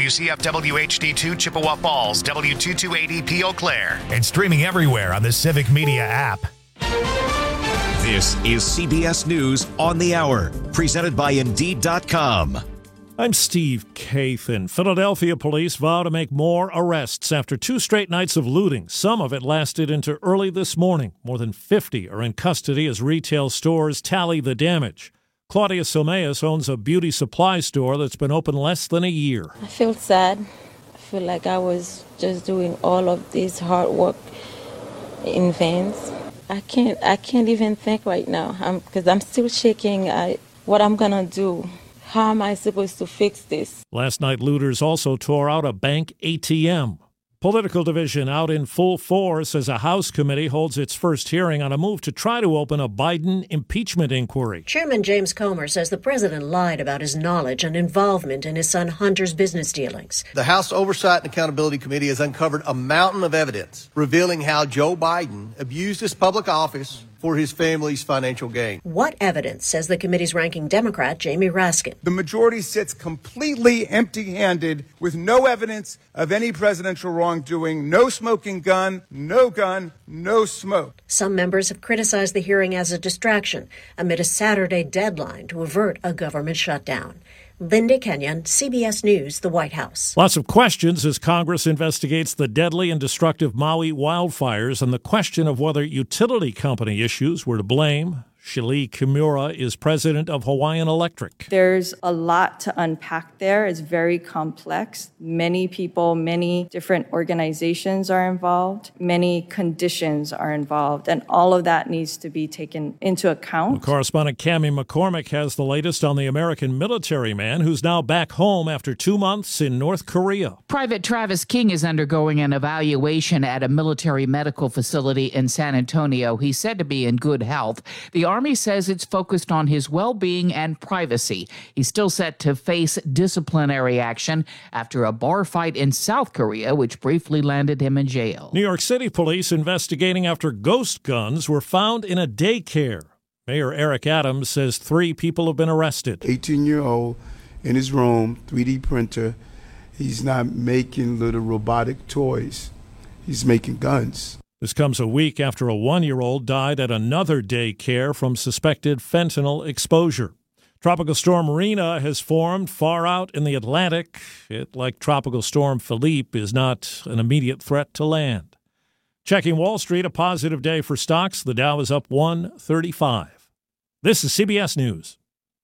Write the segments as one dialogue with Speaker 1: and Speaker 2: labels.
Speaker 1: WCFW HD2 Chippewa Falls, W228EP Eau Claire.
Speaker 2: And streaming everywhere on the Civic Media app.
Speaker 3: This is CBS News on the Hour, presented by Indeed.com.
Speaker 4: I'm Steve Kathan. Philadelphia police vow to make more arrests after 2 straight nights of looting. Some of it lasted into early this morning. More than 50 are in custody as retail stores tally the damage. Claudia Someas owns a beauty supply store that's been open less than a year.
Speaker 5: I feel sad. I feel like I was just doing all of this hard work in vain. I can't even think right now because I'm still shaking. What I'm gonna do? How am I supposed to fix this?
Speaker 4: Last night, looters also tore out a bank ATM. Political division out in full force as a House committee holds its first hearing on a move to try to open a Biden impeachment inquiry.
Speaker 6: Chairman James Comer says the president lied about his knowledge and involvement in his son Hunter's business dealings.
Speaker 7: The House Oversight and Accountability Committee has uncovered a mountain of evidence revealing how Joe Biden abused his public office for his family's financial gain.
Speaker 6: What evidence, says the committee's ranking Democrat, Jamie Raskin?
Speaker 8: The majority sits completely empty-handed with no evidence of any presidential wrongdoing, no smoking gun, no smoke.
Speaker 6: Some members have criticized the hearing as a distraction amid a Saturday deadline to avert a government shutdown. Linda Kenyon, CBS News, the White House.
Speaker 4: Lots of questions as Congress investigates the deadly and destructive Maui wildfires and the question of whether utility company issues were to blame. Shali Kimura is president of Hawaiian Electric.
Speaker 9: There's a lot to unpack there. It's very complex. Many people, many different organizations are involved. Many conditions are involved. And all of that needs to be taken into account.
Speaker 4: Correspondent Cammie McCormick has the latest on the American military man who's now back home after 2 months in North Korea.
Speaker 10: Private Travis King is undergoing an evaluation at a military medical facility in San Antonio. He's said to be in good health. The Army says it's focused on his well-being and privacy. He's still set to face disciplinary action after a bar fight in South Korea, which briefly landed him in jail.
Speaker 4: New York City police investigating after ghost guns were found in a daycare. Mayor Eric Adams says 3 people have been arrested.
Speaker 11: 18-year-old in his room, 3D printer. He's not making little robotic toys. He's making guns.
Speaker 4: This comes a week after a 1-year-old died at another daycare from suspected fentanyl exposure. Tropical storm Rina has formed far out in the Atlantic. It, like Tropical storm Philippe, is not an immediate threat to land. Checking Wall Street, a positive day for stocks. The Dow is up 135. This is CBS News.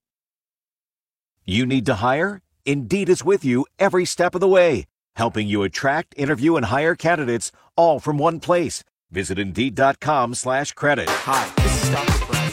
Speaker 3: You need to hire? Indeed is with you every step of the way, helping you attract, interview, and hire candidates all from one place. Visit Indeed.com/credit.
Speaker 12: Hi, this is Dr. Brad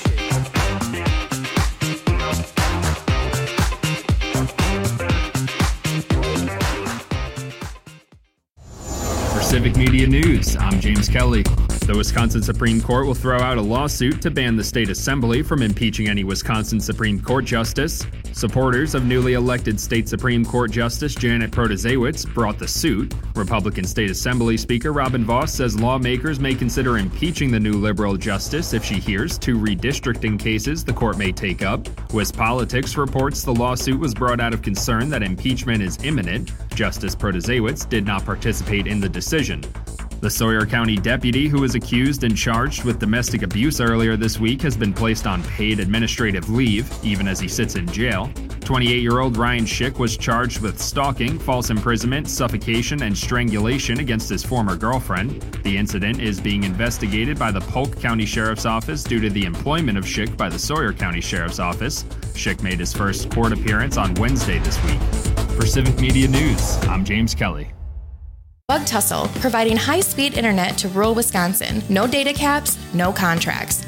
Speaker 12: Shea.
Speaker 13: For Civic Media News, I'm James Kelly. The Wisconsin Supreme Court will throw out a lawsuit to ban the state assembly from impeaching any Wisconsin Supreme Court justice. Supporters of newly elected state Supreme Court Justice Janet Protasiewicz brought the suit. Republican State Assembly Speaker Robin Vos says lawmakers may consider impeaching the new liberal justice if she hears 2 redistricting cases the court may take up. WisPolitics reports the lawsuit was brought out of concern that impeachment is imminent. Justice Protasiewicz did not participate in the decision. The Sawyer County deputy who was accused and charged with domestic abuse earlier this week has been placed on paid administrative leave, even as he sits in jail. 28-year-old Ryan Schick was charged with stalking, false imprisonment, suffocation, and strangulation against his former girlfriend. The incident is being investigated by the Polk County Sheriff's Office due to the employment of Schick by the Sawyer County Sheriff's Office. Schick made his first court appearance on Wednesday this week. For Civic Media News, I'm James Kelly.
Speaker 14: Bug Tussle, providing high-speed internet to rural Wisconsin. No data caps, no contracts.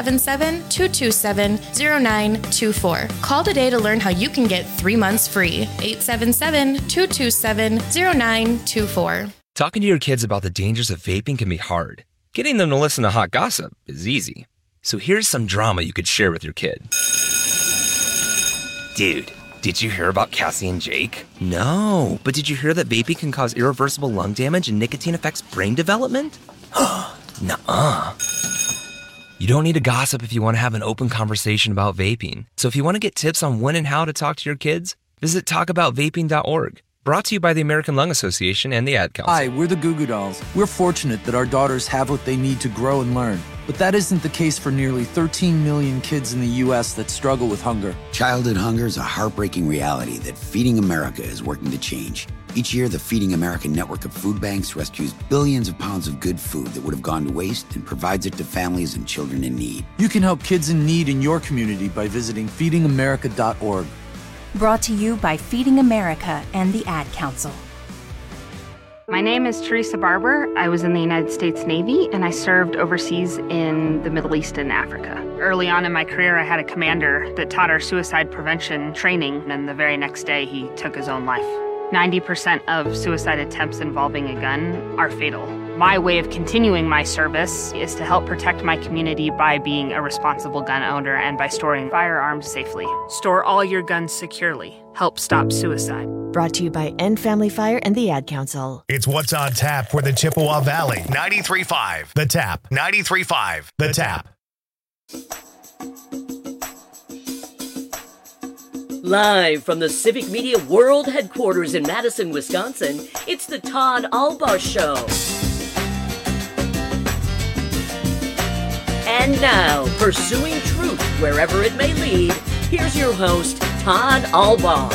Speaker 14: 877-227-0924. Call today to learn how you can get 3 months free. 877-227-0924.
Speaker 15: Talking to your kids about the dangers of vaping can be hard. Getting them to listen to hot gossip is easy. So here's some drama you could share with your kid. Dude, did you hear about Cassie and Jake? No, but did you hear that vaping can cause irreversible lung damage and nicotine affects brain development? Nuh-uh. You don't need to gossip if you want to have an open conversation about vaping. So if you want to get tips on when and how to talk to your kids, visit talkaboutvaping.org. Brought to you by the American Lung Association and the Ad Council.
Speaker 16: Hi, we're the Goo Goo Dolls. We're fortunate that our daughters have what they need to grow and learn. But that isn't the case for nearly 13 million kids in the U.S. that struggle with hunger.
Speaker 17: Childhood hunger is a heartbreaking reality that Feeding America is working to change. Each year, the Feeding America network of food banks rescues billions of pounds of good food that would have gone to waste and provides it to families and children in need.
Speaker 16: You can help kids in need in your community by visiting feedingamerica.org.
Speaker 18: Brought to you by Feeding America and the Ad Council.
Speaker 19: My name is Teresa Barber. I was in the United States Navy, and I served overseas in the Middle East and Africa. Early on in my career, I had a commander that taught our suicide prevention training, and the very next day, he took his own life. 90% of suicide attempts involving a gun are fatal. My way of continuing my service is to help protect my community by being a responsible gun owner and by storing firearms safely. Store all your guns securely. Help stop suicide.
Speaker 20: Brought to you by End Family Fire and the Ad Council.
Speaker 2: It's what's on tap for the Chippewa Valley. 93.5 The Tap. 93.5 The Tap.
Speaker 21: Live from the Civic Media World Headquarters in Madison, Wisconsin, it's the Todd Albaugh Show. And now, pursuing truth wherever it may lead, here's your host, Todd Albaugh.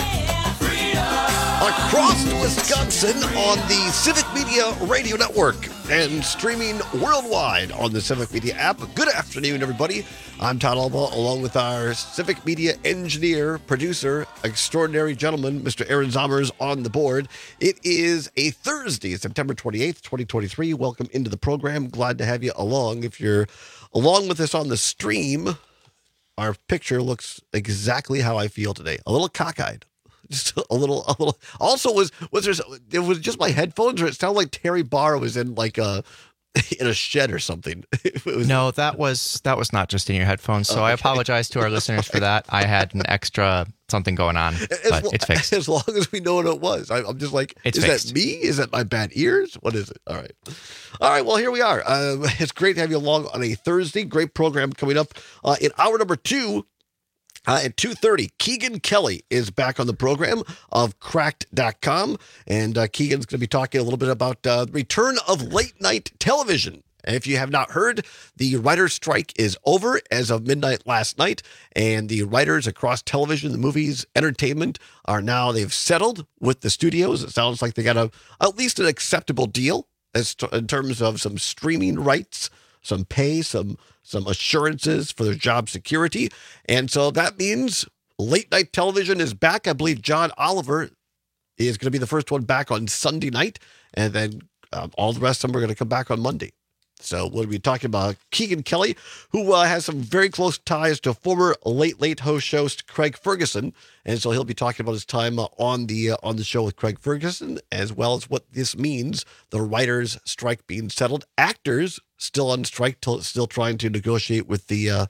Speaker 22: Across Wisconsin on the Civic Media Radio Network and streaming worldwide on the Civic Media app. Good afternoon, everybody. I'm Todd Albaugh, along with our Civic Media engineer, producer, extraordinary gentleman, Mr. Aaron Zommers on the board. It is a Thursday, September 28th, 2023. Welcome into the program. Glad to have you along. If you're along with us on the stream, our picture looks exactly how I feel today. A little cockeyed. Just a little. Also, was there just my headphones, or it sounded like Terry Barr was in like in a shed or something?
Speaker 23: No, that was not just in your headphones. So I apologize to our listeners for that. I had an extra something going on, but it's fixed.
Speaker 22: As long as we know what it was, I'm just like,
Speaker 23: it's
Speaker 22: is
Speaker 23: fixed.
Speaker 22: That me? Is that my bad ears? What is it? All right. Well, here we are. It's great to have you along on a Thursday. Great program coming up in hour number 2. At 2:30, Keegan Kelly is back on the program of Cracked.com, and Keegan's going to be talking a little bit about the return of late night television. And if you have not heard, the writer's strike is over as of midnight last night, and the writers across television, the movies, entertainment they've settled with the studios. It sounds like they got at least an acceptable deal in terms of some streaming rights, some pay, some assurances for their job security. And so that means late night television is back. I believe John Oliver is going to be the first one back on Sunday night. And then all the rest of them are going to come back on Monday. So we'll be talking about Keegan Kelly, who has some very close ties to former Late host Craig Ferguson. And so he'll be talking about his time on the show with Craig Ferguson, as well as what this means, the writers' strike being settled. Actors still on strike, still trying to negotiate with the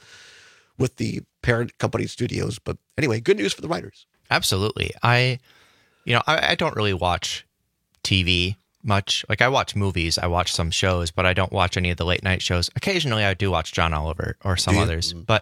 Speaker 22: parent company studios. But anyway, good news for the writers.
Speaker 23: Absolutely. I don't really watch TV much. Like, I watch movies, I watch some shows, but I don't watch any of the late night shows. Occasionally I do watch John Oliver or some others, but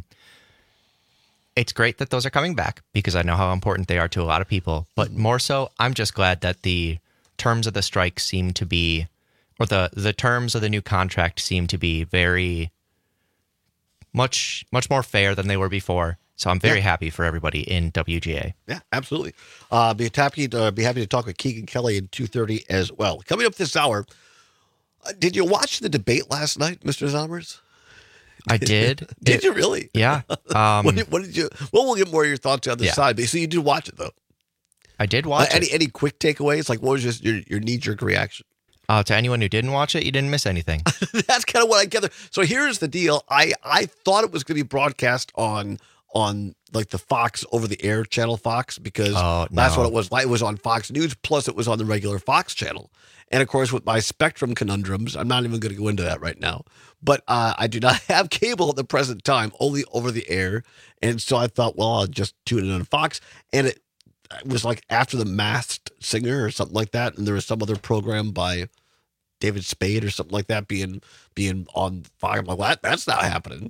Speaker 23: it's great that those are coming back because I know how important they are to a lot of people. But more so, I'm just glad that the terms of the strike seem to be, or the terms of the new contract seem to be very much more fair than they were before. So I'm very happy for everybody in WGA.
Speaker 22: Yeah, absolutely. Be happy to talk with Keegan Kelly at 2:30 as well. Coming up this hour, did you watch the debate last night, Mr. Zommers?
Speaker 23: I did.
Speaker 22: Did you really?
Speaker 23: Yeah.
Speaker 22: What did you? Well, we'll get more of your thoughts on the side. But so you did watch it though.
Speaker 23: I did watch it.
Speaker 22: Any quick takeaways? Like, what was just your knee-jerk reaction?
Speaker 23: To anyone who didn't watch it, you didn't miss anything.
Speaker 22: That's kind of what I gathered. So here's the deal. I thought it was going to be broadcast on like the Fox over-the-air channel Fox, because that's what it was. It was on Fox News, plus it was on the regular Fox channel. And of course, with my Spectrum conundrums, I'm not even going to go into that right now. But I do not have cable at the present time, only over the air. And so I thought, well, I'll just tune in on Fox. And it was like after The Masked Singer or something like that. And there was some other program by David Spade or something like that being on Fox. I'm like, well, that's not happening.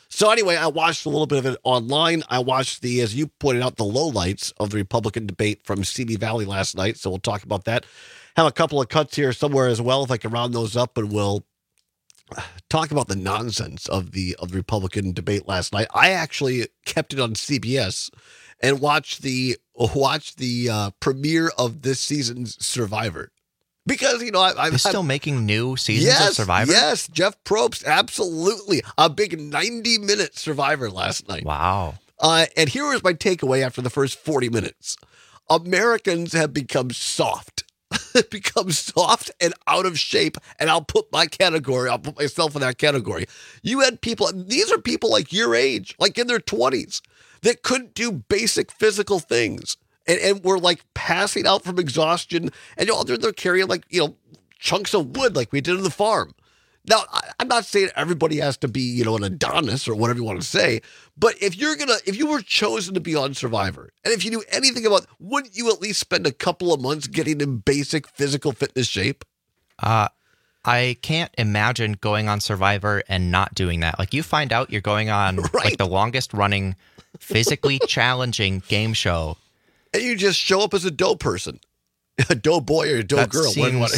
Speaker 22: So anyway, I watched a little bit of it online. I watched as you pointed out, the lowlights of the Republican debate from Simi Valley last night. So we'll talk about that. Have a couple of cuts here somewhere as well, if I can round those up, and we'll talk about the nonsense of the Republican debate last night. I actually kept it on CBS and watched the premiere of this season's Survivor. Because, I'm
Speaker 23: still making new seasons of Survivor?
Speaker 22: Yes, Jeff Probst, absolutely. A big 90-minute Survivor last night.
Speaker 23: Wow.
Speaker 22: And here was my takeaway after the first 40 minutes. Americans have become soft. Become soft and out of shape, and I'll put myself in that category. You had people, these are people like your age, like in their 20s, that couldn't do basic physical things. And we're like passing out from exhaustion, and they're carrying chunks of wood like we did on the farm. Now, I'm not saying everybody has to be, an Adonis or whatever you want to say, but if you were chosen to be on Survivor, and if you knew anything about, wouldn't you at least spend a couple of months getting in basic physical fitness shape?
Speaker 23: I can't imagine going on Survivor and not doing that. Like, you find out you're going on like the longest running physically challenging game show,
Speaker 22: and you just show up as a dough person, a dough boy or a dough girl.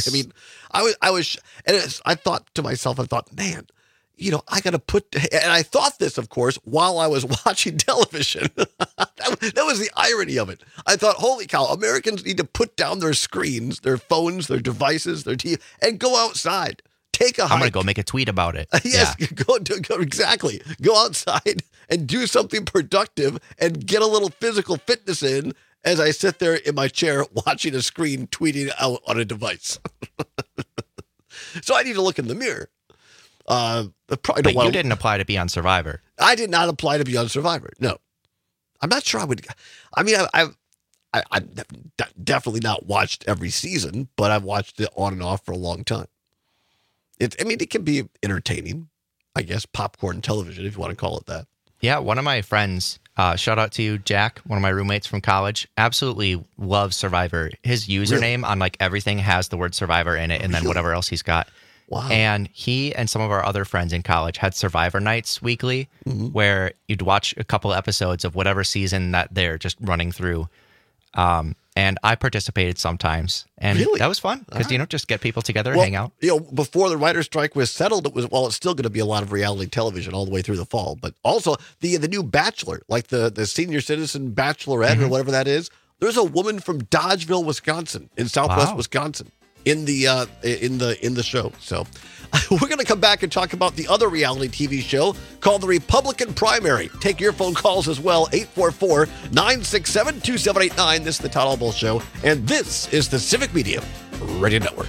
Speaker 22: I thought to myself, man, I got to and I thought this, of course, while I was watching television. that was the irony of it. I thought, holy cow, Americans need to put down their screens, their phones, their devices, their TV, and go outside. Take a hike.
Speaker 23: I'm going to go make a tweet about it.
Speaker 22: Yes, go exactly. Go outside and do something productive and get a little physical fitness in as I sit there in my chair watching a screen, tweeting out on a device. So I need to look in the mirror. You
Speaker 23: didn't apply to be on Survivor.
Speaker 22: I did not apply to be on Survivor. No. I'm not sure I would. I mean, I've definitely not watched every season, but I've watched it on and off for a long time. It can be entertaining, I guess, popcorn television, if you want to call it that.
Speaker 23: Yeah, one of my friends, shout out to Jack, one of my roommates from college, absolutely loves Survivor. His username on everything has the word Survivor in it, and then whatever else he's got.
Speaker 22: Wow.
Speaker 23: And he and some of our other friends in college had Survivor nights weekly, where you'd watch a couple episodes of whatever season that they're just running through. And I participated sometimes, and that was fun because just get people together and hang out.
Speaker 22: Before the writer's strike was settled, it's still going to be a lot of reality television all the way through the fall. But also the new Bachelor, like the senior citizen Bachelorette or whatever that is. There's a woman from Dodgeville, Wisconsin, in Southwest Wisconsin, in the show. So we're going to come back and talk about the other reality TV show called The Republican Primary. Take your phone calls as well, 844-967-2789. This is the Todd Albull Show, and this is the Civic Media Radio Network.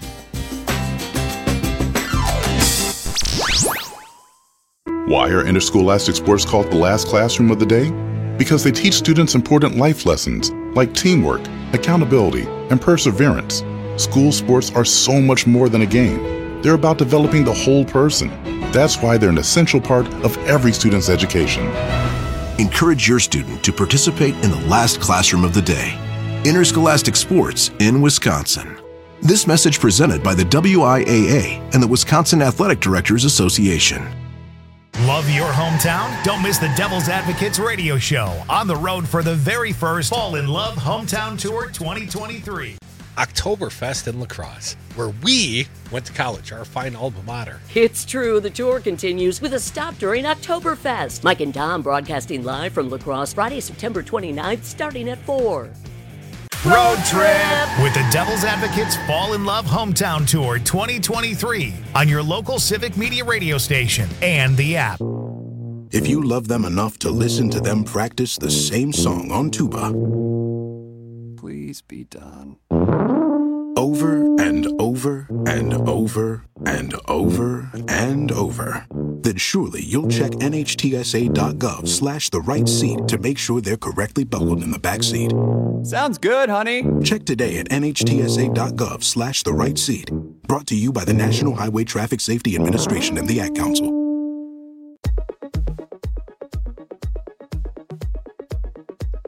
Speaker 1: Why are interscholastic sports called the last classroom of the day? Because they teach students important life lessons like teamwork, accountability, and perseverance. School sports are so much more than a game. They're about developing the whole person. That's why they're an essential part of every student's education.
Speaker 5: Encourage your student to participate in the last classroom of the day. Interscholastic sports in Wisconsin. This message presented by the WIAA and the Wisconsin Athletic Directors Association.
Speaker 2: Love your hometown? Don't miss the Devil's Advocates radio show on the road for the very first Fall in Love Hometown Tour 2023.
Speaker 7: Oktoberfest in La Crosse, where we went to college, our fine alma mater.
Speaker 21: It's true, the tour continues with a stop during Oktoberfest. Mike and Tom broadcasting live from La Crosse Friday, September 29th, starting at 4.
Speaker 2: Road trip with the Devil's Advocates Fall in Love Hometown Tour 2023 on your local Civic Media radio station and the app.
Speaker 5: If you love them enough to listen to them practice the same song on tuba,
Speaker 24: please be done.
Speaker 5: Over and over and over and over and over, then surely you'll check NHTSA.gov/the right seat to make sure they're correctly buckled in the back seat.
Speaker 24: Sounds good, honey.
Speaker 5: Check today at NHTSA.gov/the right seat. Brought to you by the National Highway Traffic Safety Administration and the Ad Council.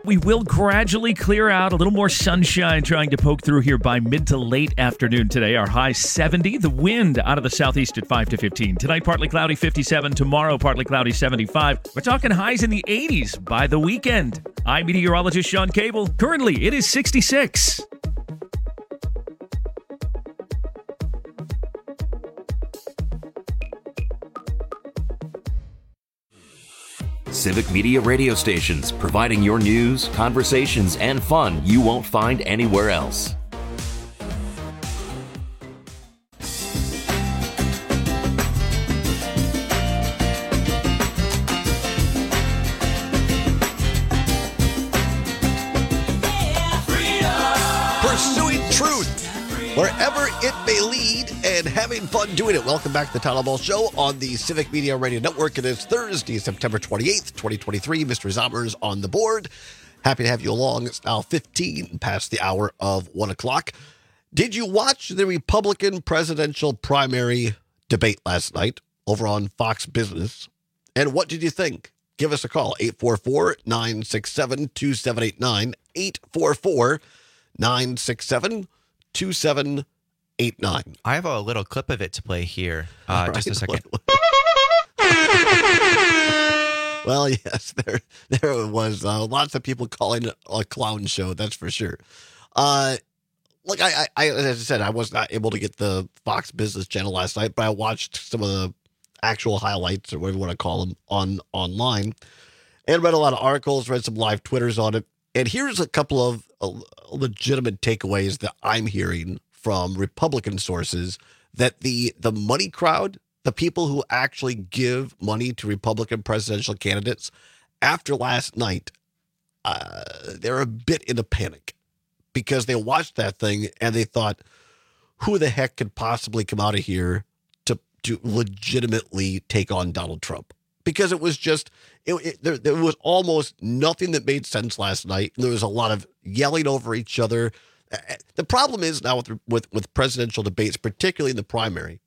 Speaker 6: We will gradually clear out, a little more sunshine trying to poke through here by mid to late afternoon today. Our high 70. The wind out of the southeast at 5 to 15. Tonight, partly cloudy 57. Tomorrow, partly cloudy 75. We're talking highs in the 80s by the weekend. I'm meteorologist Sean Cable. Currently, it is 66.
Speaker 8: Civic Media radio stations, providing your news, conversations, and fun you won't find anywhere else.
Speaker 22: Pursuing truth, wherever it may lead, and having fun doing it. Welcome back to the Town Hall Show on the Civic Media Radio Network. It is Thursday, September 28th, 2023. Mr. Zommers on the board. Happy to have you along. It's now 15 past the hour of 1 o'clock. Did you watch the Republican presidential primary debate last night over on Fox Business? And what did you think? Give us a call, 844-967-2789, 844-967-2789.
Speaker 23: I have a little clip of it to play here. Just a second.
Speaker 22: Well, yes, there it was. Lots of people calling it a clown show, that's for sure. Look, I as I said, I was not able to get the Fox Business Channel last night, but I watched some of the actual highlights, or whatever you want to call them, online, and read a lot of articles, read some live Twitters on it. And here's a couple of legitimate takeaways that I'm hearing from Republican sources, that the money crowd, the people who actually give money to Republican presidential candidates, after last night, they're a bit in a panic because they watched that thing and they thought, who the heck could possibly come out of here to legitimately take on Donald Trump? Because it was just, there was almost nothing that made sense last night. There was a lot of yelling over each other. The problem is now with presidential debates, particularly in the primary,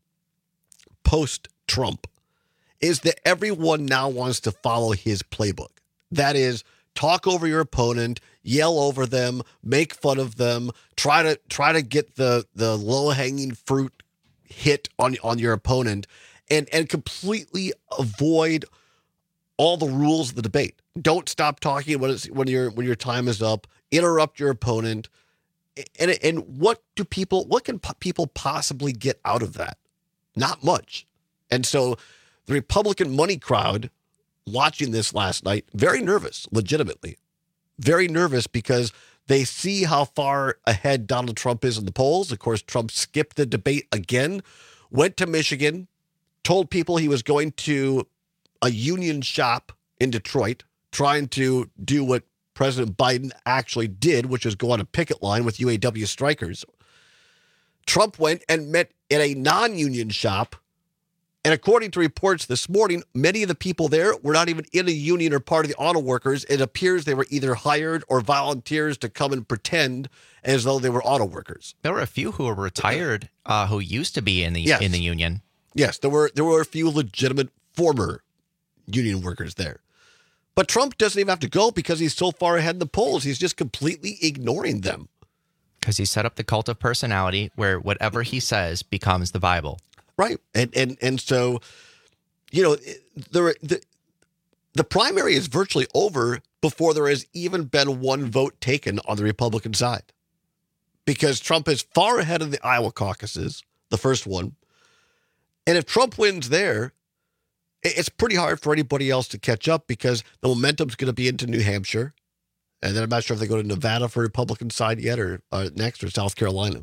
Speaker 22: post-Trump, is that everyone now wants to follow his playbook. That is, talk over your opponent, yell over them, make fun of them, try to get the low-hanging fruit hit on your opponent, and completely avoid all the rules of the debate. Don't stop talking when your time is up. Interrupt your opponent. And what can people possibly get out of that? Not much. And so the Republican money crowd watching this last night, very nervous, legitimately. Very nervous because they see how far ahead Donald Trump is in the polls. Of course, Trump skipped the debate again, went to Michigan, told people he was going to a union shop in Detroit, trying to do what President Biden actually did, which is go on a picket line with UAW strikers. Trump went and met in a non-union shop. And according to reports this morning, many of the people there were not even in a union or part of the auto workers. It appears they were either hired or volunteers to come and pretend as though they were auto workers.
Speaker 23: There were a few who were retired who used to be in the union.
Speaker 22: Yes, there were a few legitimate former union workers there. But Trump doesn't even have to go because he's so far ahead in the polls. He's just completely ignoring them.
Speaker 23: Because he set up the cult of personality where whatever he says becomes the Bible.
Speaker 22: Right. And so, you know, the primary is virtually over before there has even been one vote taken on the Republican side. Because Trump is far ahead of the Iowa caucuses, the first one. And if Trump wins there, it's pretty hard for anybody else to catch up because the momentum's going to be into New Hampshire. And then I'm not sure if they go to Nevada for Republican side yet or next, or South Carolina.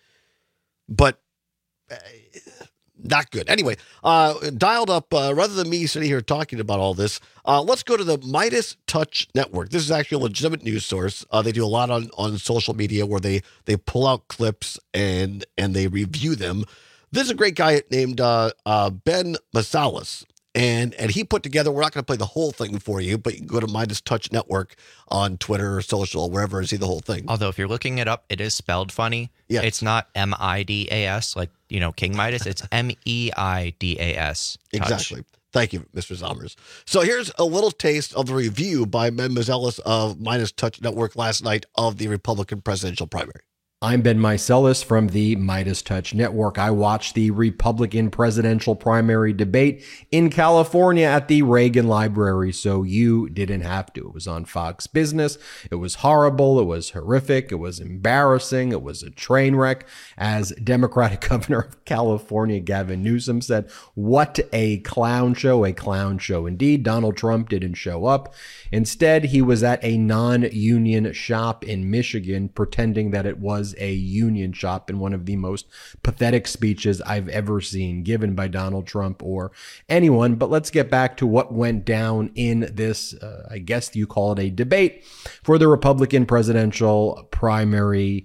Speaker 22: But not good. Anyway, dialed up, rather than me sitting here talking about all this, let's go to the Midas Touch Network. This is actually a legitimate news source. They do a lot on social media where they pull out clips and they review them. This is a great guy named Ben Masalis. And he put together, we're not going to play the whole thing for you, but you can go to Midas Touch Network on Twitter or social, wherever, and see the whole thing.
Speaker 23: Although if you're looking it up, it is spelled funny.
Speaker 22: Yeah.
Speaker 23: It's not MIDAS, like, King Midas. It's MEIDAS.
Speaker 22: Exactly. Thank you, Mr. Zommers. So here's a little taste of the review by Ben Meiselas of Midas Touch Network last night of the Republican presidential primary.
Speaker 4: I'm Ben Meiselas from the Midas Touch Network. I watched the Republican presidential primary debate in California at the Reagan Library, so you didn't have to. It was on Fox Business. It was horrible. It was horrific. It was embarrassing. It was a train wreck. As Democratic Governor of California, Gavin Newsom, said, what a clown show indeed. Donald Trump didn't show up. Instead, he was at a non-union shop in Michigan pretending that it was a union shop in one of the most pathetic speeches I've ever seen given by Donald Trump or anyone. But let's get back to what went down in this, I guess you call it a debate for the Republican presidential primary.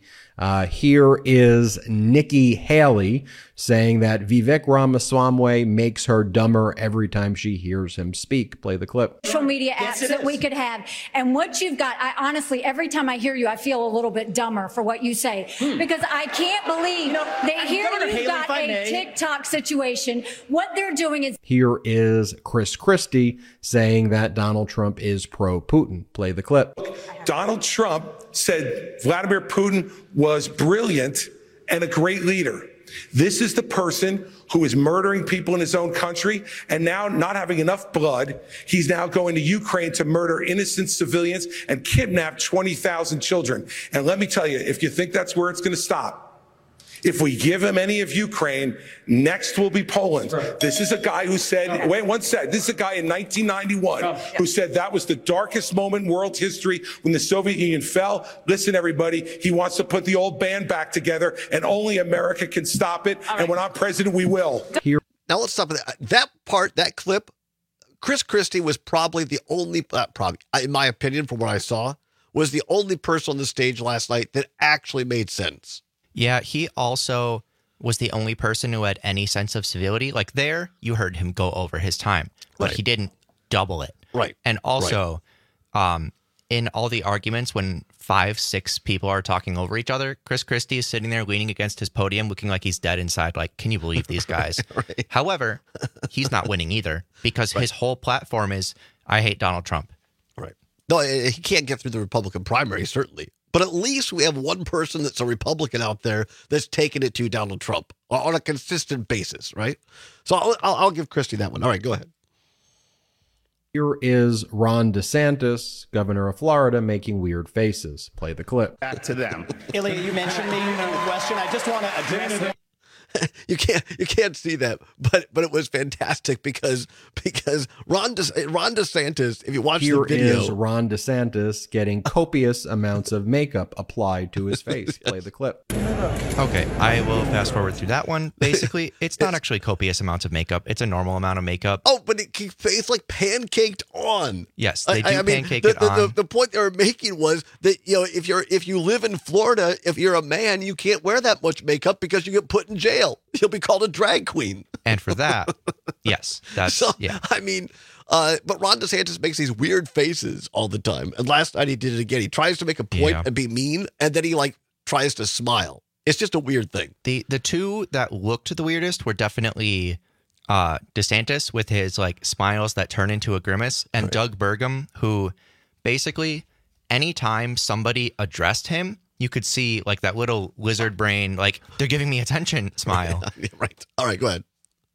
Speaker 4: Here is Nikki Haley saying that Vivek Ramaswamy makes her dumber every time she hears him speak. Play the clip.
Speaker 9: Social media apps that we could have. And what you've got, I honestly, every time I hear you, I feel a little bit dumber for what you say. Because I can't believe that here you've got a TikTok situation. What they're doing is...
Speaker 4: Here is Chris Christie saying that Donald Trump is pro-Putin. Play the clip.
Speaker 10: Donald Trump said Vladimir Putin was brilliant and a great leader. This is the person who is murdering people in his own country, and now not having enough blood, he's now going to Ukraine to murder innocent civilians and kidnap 20,000 children. And let me tell you, if you think that's where it's going to stop, if we give him any of Ukraine, next will be Poland. This is a guy who said, this is a guy in 1991 who said that was the darkest moment in world history when the Soviet Union fell. Listen, everybody, he wants to put the old band back together, and only America can stop it. And when I'm president, we will.
Speaker 22: Now let's stop at that part, that clip. Chris Christie was probably the only, in my opinion, from what I saw, was the only person on the stage last night that actually made sense.
Speaker 23: Yeah, he also was the only person who had any sense of civility. Like there, you heard him go over his time, but he didn't double it.
Speaker 22: Right.
Speaker 23: And also, in all the arguments when 5-6 people are talking over each other, Chris Christie is sitting there leaning against his podium looking like he's dead inside. Like, can you believe these guys?
Speaker 22: Right.
Speaker 23: However, he's not winning either because his whole platform is, I hate Donald Trump.
Speaker 22: Right. No, he can't get through the Republican primary, certainly. But at least we have one person that's a Republican out there that's taking it to Donald Trump on a consistent basis, right? So I'll give Christie that one. All right, go ahead.
Speaker 4: Here is Ron DeSantis, governor of Florida, making weird faces. Play the clip.
Speaker 11: Back to them. Ilya, you mentioned me in your question. I just want to address it.
Speaker 22: You can't see that, but it was fantastic because Ron DeSantis, if you watch the video,
Speaker 4: here is Ron DeSantis getting copious amounts of makeup applied to his face. Play the clip.
Speaker 23: Okay, I will fast forward through that one. Basically, it's not actually copious amounts of makeup. It's a normal amount of makeup.
Speaker 22: Oh, but it's like pancaked on.
Speaker 23: Yes, they do pancake it on.
Speaker 22: The point they were making was that if you live in Florida, if you're a man, you can't wear that much makeup because you get put in jail. You'll be called a drag queen.
Speaker 23: And for that, yes, that's
Speaker 22: so,
Speaker 23: yeah.
Speaker 22: I mean, but Ron DeSantis makes these weird faces all the time. And last night he did it again. He tries to make a point and be mean, and then he tries to smile. It's just a weird thing.
Speaker 23: The two that looked the weirdest were definitely DeSantis with his smiles that turn into a grimace, and Doug Burgum, who basically anytime somebody addressed him, you could see that little lizard brain, they're giving me attention smile.
Speaker 22: Right. All right, go ahead.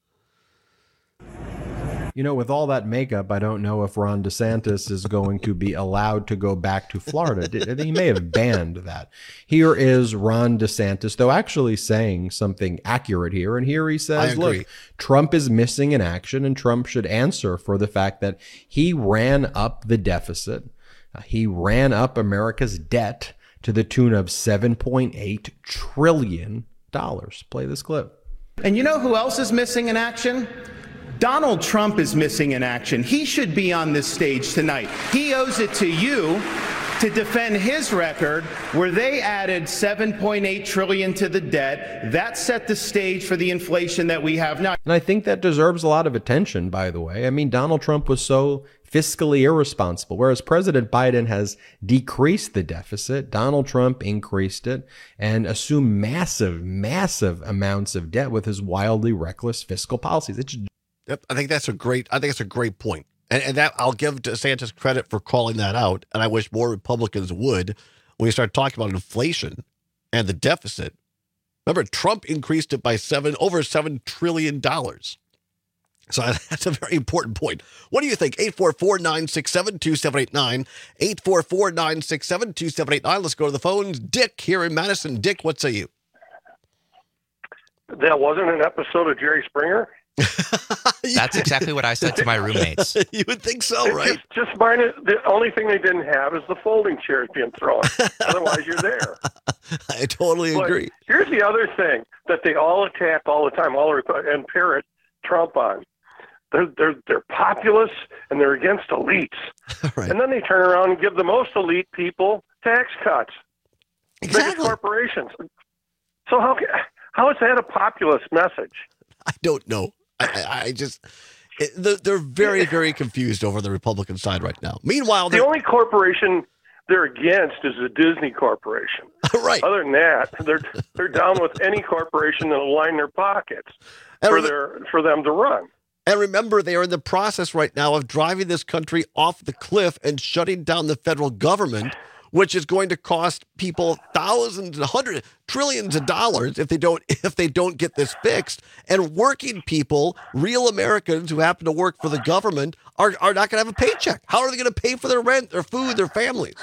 Speaker 4: With all that makeup, I don't know if Ron DeSantis is going to be allowed to go back to Florida. He may have banned that. Here is Ron DeSantis, though, actually saying something accurate here. And here he says, look, Trump is missing in action, and Trump should answer for the fact that he ran up the deficit. He ran up America's debt to the tune of $7.8 trillion. Play this clip.
Speaker 11: And you know who else is missing in action? Donald Trump is missing in action. He should be on this stage tonight. He owes it to you to defend his record where they added $7.8 trillion to the debt. That set the stage for the inflation that we have now.
Speaker 4: And I think that deserves a lot of attention, by the way. I mean, Donald Trump was so fiscally irresponsible, whereas President Biden has decreased the deficit. Donald Trump increased it and assumed massive amounts of debt with his wildly reckless fiscal policies.
Speaker 22: Yep, I think that's a great point. And that I'll give DeSantis credit for calling that out. And I wish more Republicans would when we start talking about inflation and the deficit. Remember, Trump increased it by over $7 trillion. So that's a very important point. What do you think? 844-967-2789. 844-967-2789. Let's go to the phones. Dick here in Madison. Dick, what say you?
Speaker 3: That wasn't an episode of Jerry Springer?
Speaker 23: That's exactly what I said to my roommates.
Speaker 22: You would think so, right?
Speaker 3: Just mine. The only thing they didn't have is the folding chairs being thrown. Otherwise, you're there.
Speaker 22: I totally agree.
Speaker 3: Here's the other thing that they all attack all the time, and parrot Trump on. They're populists and they're against elites. Right. And then they turn around and give the most elite people tax cuts. Biggest corporations. So how is that a populist message?
Speaker 22: I don't know. They're very, very confused over the Republican side right now. Meanwhile,
Speaker 3: the only corporation they're against is the Disney Corporation.
Speaker 22: Right.
Speaker 3: Other than that, they're down with any corporation that'll line their pockets for them to run.
Speaker 22: And remember, they are in the process right now of driving this country off the cliff and shutting down the federal government, which is going to cost people thousands and hundreds, trillions of dollars if they don't get this fixed. And working people, real Americans who happen to work for the government, are not going to have a paycheck. How are they going to pay for their rent, their food, their families?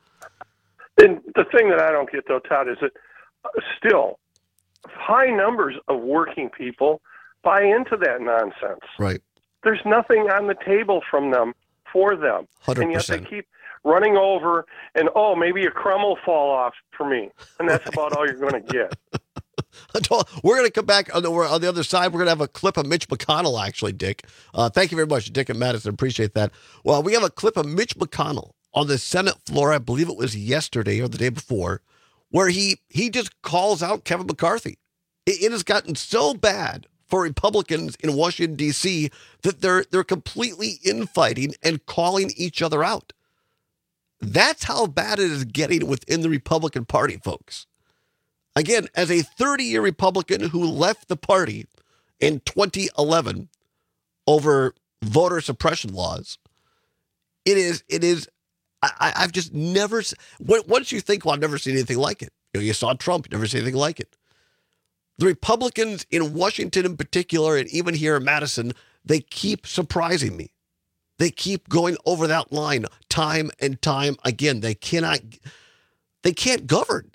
Speaker 3: And the thing that I don't get, though, Todd, is that still high numbers of working people buy into that nonsense.
Speaker 22: Right.
Speaker 3: There's nothing on the table from them for them.
Speaker 22: 100%.
Speaker 3: And yet they keep running over and, maybe a crumb will fall off for me. And that's about all you're going to get.
Speaker 22: We're going to come back on the other side. We're going to have a clip of Mitch McConnell, actually, Dick. Thank you very much, Dick and Madison. Appreciate that. Well, we have a clip of Mitch McConnell on the Senate floor, I believe it was yesterday or the day before, where he just calls out Kevin McCarthy. It has gotten so bad for Republicans in Washington, D.C., that they're completely infighting and calling each other out. That's how bad it is getting within the Republican Party, folks. Again, as a 30-year Republican who left the party in 2011 over voter suppression laws, it is. I've just never. Once you think, well, I've never seen anything like it. You saw Trump, you never seen anything like it. The Republicans in Washington in particular, and even here in Madison, they keep surprising me. They keep going over that line time and time again. They can't govern.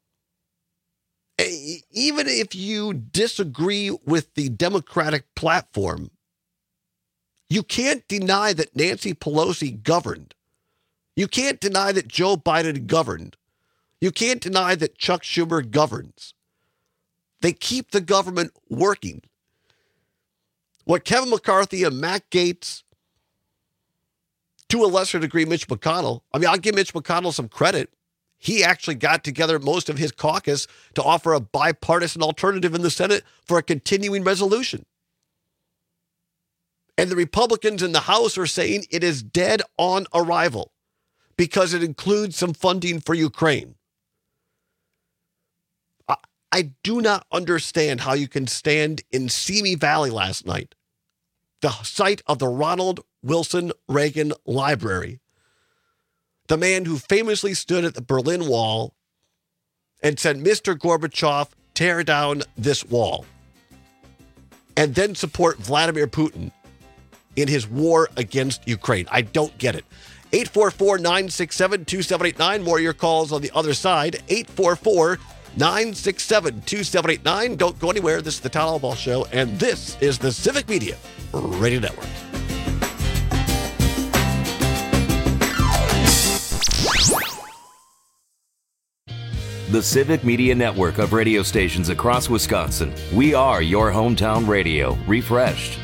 Speaker 22: Even if you disagree with the Democratic platform, you can't deny that Nancy Pelosi governed. You can't deny that Joe Biden governed. You can't deny that Chuck Schumer governs. They keep the government working. What Kevin McCarthy and Matt Gaetz, to a lesser degree Mitch McConnell, I'll give Mitch McConnell some credit. He actually got together most of his caucus to offer a bipartisan alternative in the Senate for a continuing resolution. And the Republicans in the House are saying it is dead on arrival because it includes some funding for Ukraine. I do not understand how you can stand in Simi Valley last night, the site of the Ronald Wilson Reagan Library, the man who famously stood at the Berlin Wall and said, "Mr. Gorbachev, tear down this wall," and then support Vladimir Putin in his war against Ukraine. I don't get it. 844-967-2789. More of your calls on the other side. 844-967-2789. Don't go anywhere. This is the Todd Albaugh Show, and this is the Civic Media Radio Network.
Speaker 8: The Civic Media Network of radio stations across Wisconsin. We are your hometown radio, refreshed.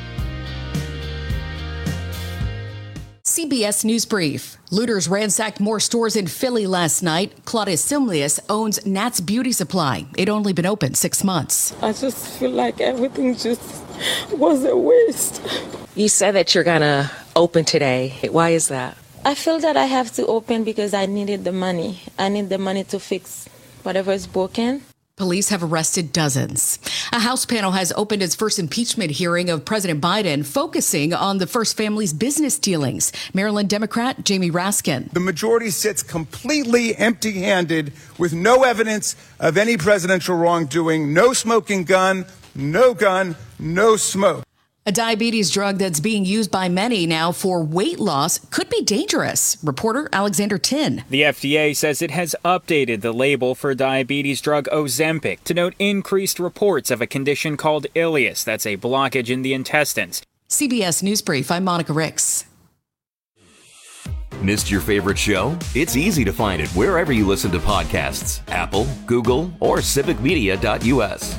Speaker 12: CBS News Brief. Looters ransacked more stores in Philly last night. Claudia Simlius owns Nat's Beauty Supply. It'd only been open 6 months.
Speaker 13: I just feel like everything just was a waste.
Speaker 14: You said that you're going to open today. Why is that?
Speaker 13: I feel that I have to open because I needed the money. I need the money to fix whatever is broken.
Speaker 12: Police have arrested dozens. A House panel has opened its first impeachment hearing of President Biden, focusing on the first family's business dealings. Maryland Democrat Jamie Raskin.
Speaker 15: The majority sits completely empty-handed with no evidence of any presidential wrongdoing, no smoking gun, no smoke.
Speaker 12: A diabetes drug that's being used by many now for weight loss could be dangerous. Reporter Alexander Tin.
Speaker 16: The FDA says it has updated the label for diabetes drug Ozempic to note increased reports of a condition called ileus. That's a blockage in the intestines.
Speaker 12: CBS News Brief, I'm Monica Ricks.
Speaker 8: Missed your favorite show? It's easy to find it wherever you listen to podcasts. Apple, Google, or civicmedia.us.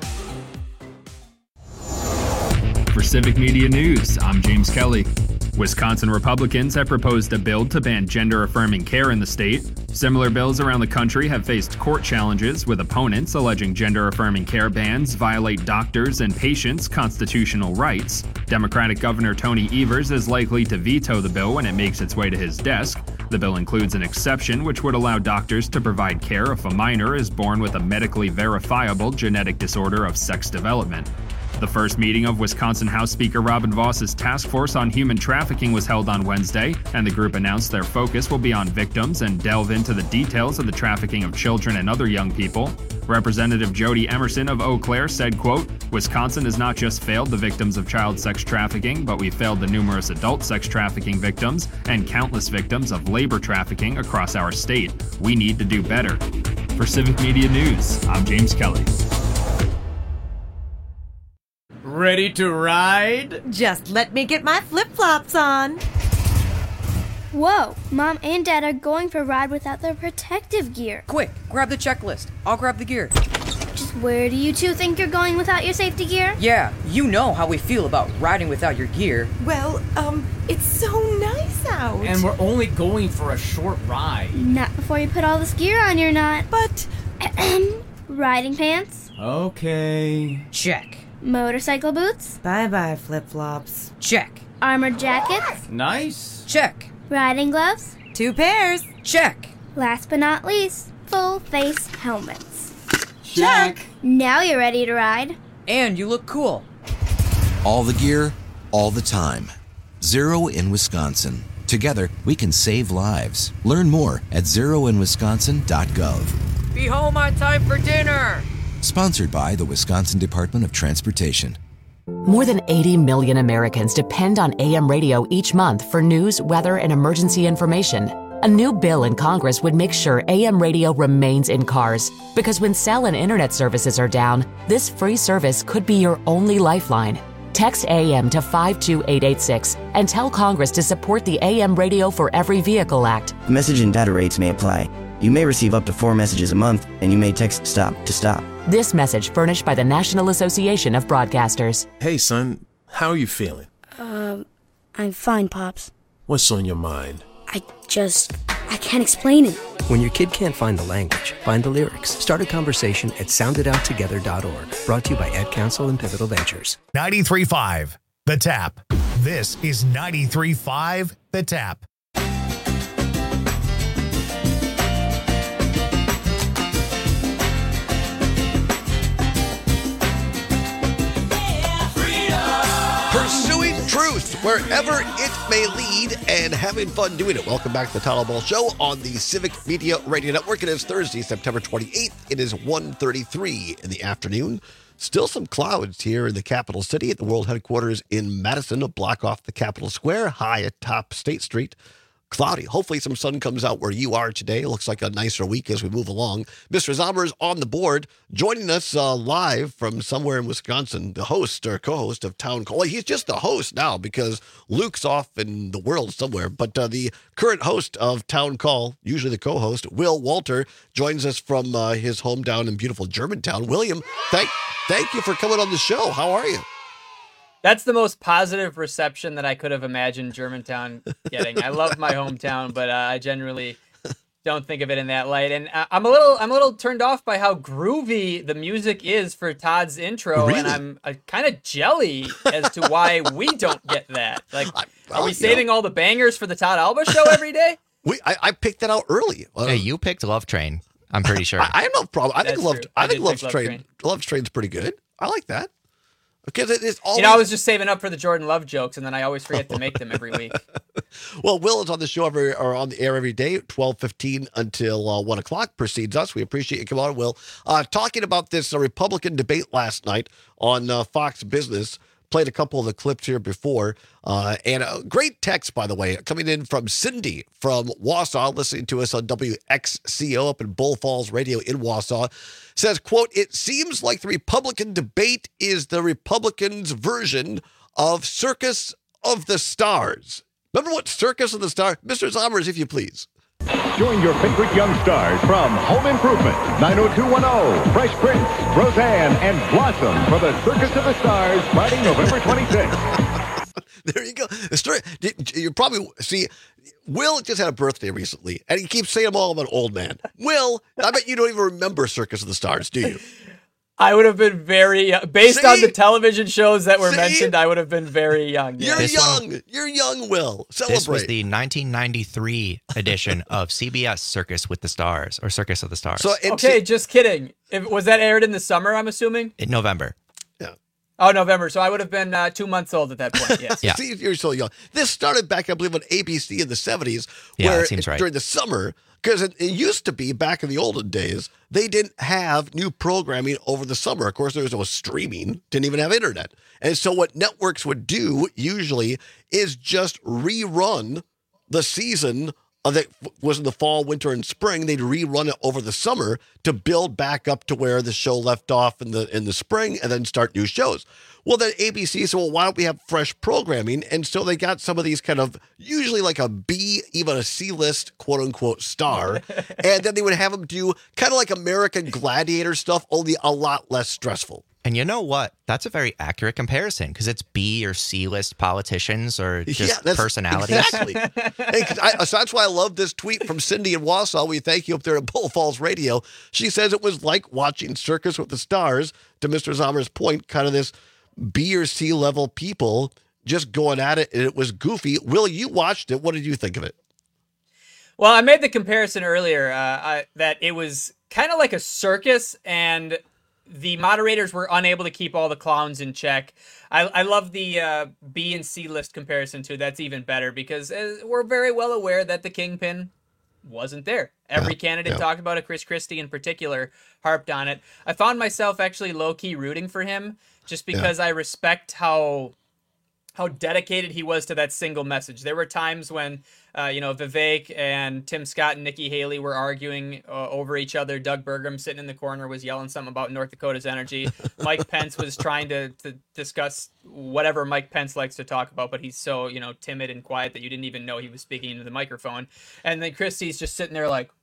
Speaker 17: For Civic Media News, I'm James Kelly. Wisconsin Republicans have proposed a bill to ban gender-affirming care in the state. Similar bills around the country have faced court challenges, with opponents alleging gender-affirming care bans violate doctors' and patients' constitutional rights. Democratic Governor Tony Evers is likely to veto the bill when it makes its way to his desk. The bill includes an exception which would allow doctors to provide care if a minor is born with a medically verifiable genetic disorder of sex development. The first meeting of Wisconsin House Speaker Robin Voss's Task Force on Human Trafficking was held on Wednesday, and the group announced their focus will be on victims and delve into the details of the trafficking of children and other young people. Representative Jody Emerson of Eau Claire said, quote, "Wisconsin has not just failed the victims of child sex trafficking, but we failed the numerous adult sex trafficking victims and countless victims of labor trafficking across our state. We need to do better." For Civic Media News, I'm James Kelly.
Speaker 18: Ready to ride?
Speaker 25: Just let me get my flip-flops on.
Speaker 26: Whoa, Mom and Dad are going for a ride without their protective gear.
Speaker 27: Quick, grab the checklist. I'll grab the gear.
Speaker 26: Just where do you two think you're going without your safety gear?
Speaker 27: Yeah, you know how we feel about riding without your gear.
Speaker 25: Well, it's so nice out.
Speaker 18: And we're only going for a short ride.
Speaker 26: Not before you put all this gear on your nut.
Speaker 25: But,
Speaker 26: riding pants?
Speaker 27: Okay. Check.
Speaker 26: Motorcycle boots?
Speaker 25: Bye-bye, flip-flops.
Speaker 27: Check.
Speaker 26: Armored jackets?
Speaker 18: Nice.
Speaker 27: Check.
Speaker 26: Riding gloves?
Speaker 25: 2 pairs.
Speaker 27: Check.
Speaker 26: Last but not least, full face helmets.
Speaker 18: Check.
Speaker 26: Now you're ready to ride.
Speaker 27: And you look cool.
Speaker 28: All the gear, all the time. Zero in Wisconsin. Together, we can save lives. Learn more at zeroinwisconsin.gov.
Speaker 27: Be home on time for dinner.
Speaker 28: Sponsored by the Wisconsin Department of Transportation.
Speaker 29: More than 80 million Americans depend on AM radio each month for news, weather, and emergency information. A new bill in Congress would make sure AM radio remains in cars, because when cell and internet services are down, this free service could be your only lifeline. Text AM to 52886 and tell Congress to support the AM Radio for Every Vehicle Act.
Speaker 30: Message and data rates may apply. You may receive up to 4 messages a month, and you may text STOP to stop.
Speaker 29: This message furnished by the National Association of Broadcasters.
Speaker 31: Hey, son, how are you feeling?
Speaker 26: I'm fine, Pops.
Speaker 31: What's on your mind?
Speaker 26: I can't explain it.
Speaker 32: When your kid can't find the language, find the lyrics. Start a conversation at sounditouttogether.org. Brought to you by Ad Council and Pivotal Ventures.
Speaker 2: 93.5 The Tap. This is 93.5 The Tap.
Speaker 22: Pursuing truth wherever it may lead and having fun doing it. Welcome back to the Tyler Ball Show on the Civic Media Radio Network. It is Thursday, September 28th. It is 1:33 in the afternoon. Still some clouds here in the capital city at the world headquarters in Madison, a block off the Capitol Square, high atop State Street. Cloudy. Hopefully some sun comes out where you are today. It looks like a nicer week as we move along. Mr. Zommer is on the board, joining us live from somewhere in Wisconsin, the host or co-host of Town Call. Well, he's just the host now because Luke's off in the world somewhere. But the current host of Town Call, usually the co-host, Will Walter, joins us from his hometown in beautiful Germantown. William, thank you for coming on the show. How are you?
Speaker 33: That's the most positive reception that I could have imagined Germantown getting. I love my hometown, but I generally don't think of it in that light. And I'm a little turned off by how groovy the music is for Todd's intro, really? And I'm kind of jelly as to why we don't get that. Like, are we saving all the bangers for the Todd Alba Show every day?
Speaker 22: I picked that out early.
Speaker 23: Hey, you picked Love Train. I'm pretty sure.
Speaker 22: I have no problem. I think
Speaker 33: That's true. I did
Speaker 22: Love's
Speaker 33: pick Love
Speaker 22: Train.
Speaker 33: Train.
Speaker 22: Love's Train's pretty good. I like that. Because it's always...
Speaker 33: You know, I was just saving up for the Jordan Love jokes, and then I always forget to make them every week.
Speaker 22: Well, Will is on the show or on the air every day, 12:15 until 1 o'clock. Precedes us. We appreciate you coming on, Will. Talking about this Republican debate last night on Fox Business. Played a couple of the clips here before. And a great text, by the way, coming in from Cindy from Wausau, listening to us on WXCO up in Bull Falls Radio in Wausau. Says, quote, "It seems like the Republican debate is the Republicans' version of Circus of the Stars." Remember what Circus of the Stars? Mr. Zommers, if you please.
Speaker 1: Join your favorite young stars from Home Improvement, 90210, Fresh Prince, Roseanne, and Blossom for the Circus of the Stars, Friday, November 26th.
Speaker 22: There you go. The story, you probably see, Will just had a birthday recently, and he keeps saying I'm all about old man. Will, I bet you don't even remember Circus of the Stars, do you?
Speaker 33: I would have been very based on the television shows that were mentioned. I would have been very young.
Speaker 22: You're young. You're young, Will. Celebrate.
Speaker 23: This was the 1993 edition of CBS Circus with the Stars, or Circus of the Stars.
Speaker 22: So
Speaker 33: okay, just kidding. Was that aired in the summer, I'm assuming?
Speaker 23: In November.
Speaker 33: Oh, November. So I would have been 2 months old at that point, yes.
Speaker 22: Yeah. See, you're so young. This started back, I believe, on ABC in the 70s.
Speaker 23: Yeah,
Speaker 22: where
Speaker 23: that seems right.
Speaker 22: During the summer, because it used to be, back in the olden days, they didn't have new programming over the summer. Of course, there was no streaming, didn't even have internet. And so what networks would do, usually, is just rerun the season that was in the fall, winter, and spring. They'd rerun it over the summer to build back up to where the show left off in the spring, and then start new shows. Well, then ABC said, well, why don't we have fresh programming? And so they got some of these kind of, usually like a B, even a C-list, quote-unquote, star. And then they would have them do kind of like American Gladiator stuff, only a lot less stressful.
Speaker 23: And you know what? That's a very accurate comparison, because it's B or C-list politicians or just personalities.
Speaker 22: Exactly. So that's why I love this tweet from Cindy in Wausau. We thank you up there at Bull Falls Radio. She says it was like watching Circus with the Stars, to Mr. Zommer's point, kind of this B or C level people just going at it, and it was goofy. Will, you watched it. What did you think of it?
Speaker 33: Well, I made the comparison earlier that it was kind of like a circus, and the moderators were unable to keep all the clowns in check. I love the B and C list comparison too. That's even better, because we're very well aware that the kingpin wasn't there. Every candidate talked about it. Chris Christie in particular harped on it. I found myself actually low-key rooting for him, just because I respect how dedicated he was to that single message. There were times when, Vivek and Tim Scott and Nikki Haley were arguing over each other. Doug Burgum sitting in the corner was yelling something about North Dakota's energy. Mike Pence was trying to discuss whatever Mike Pence likes to talk about, but he's so, timid and quiet that you didn't even know he was speaking into the microphone. And then Christie's just sitting there like,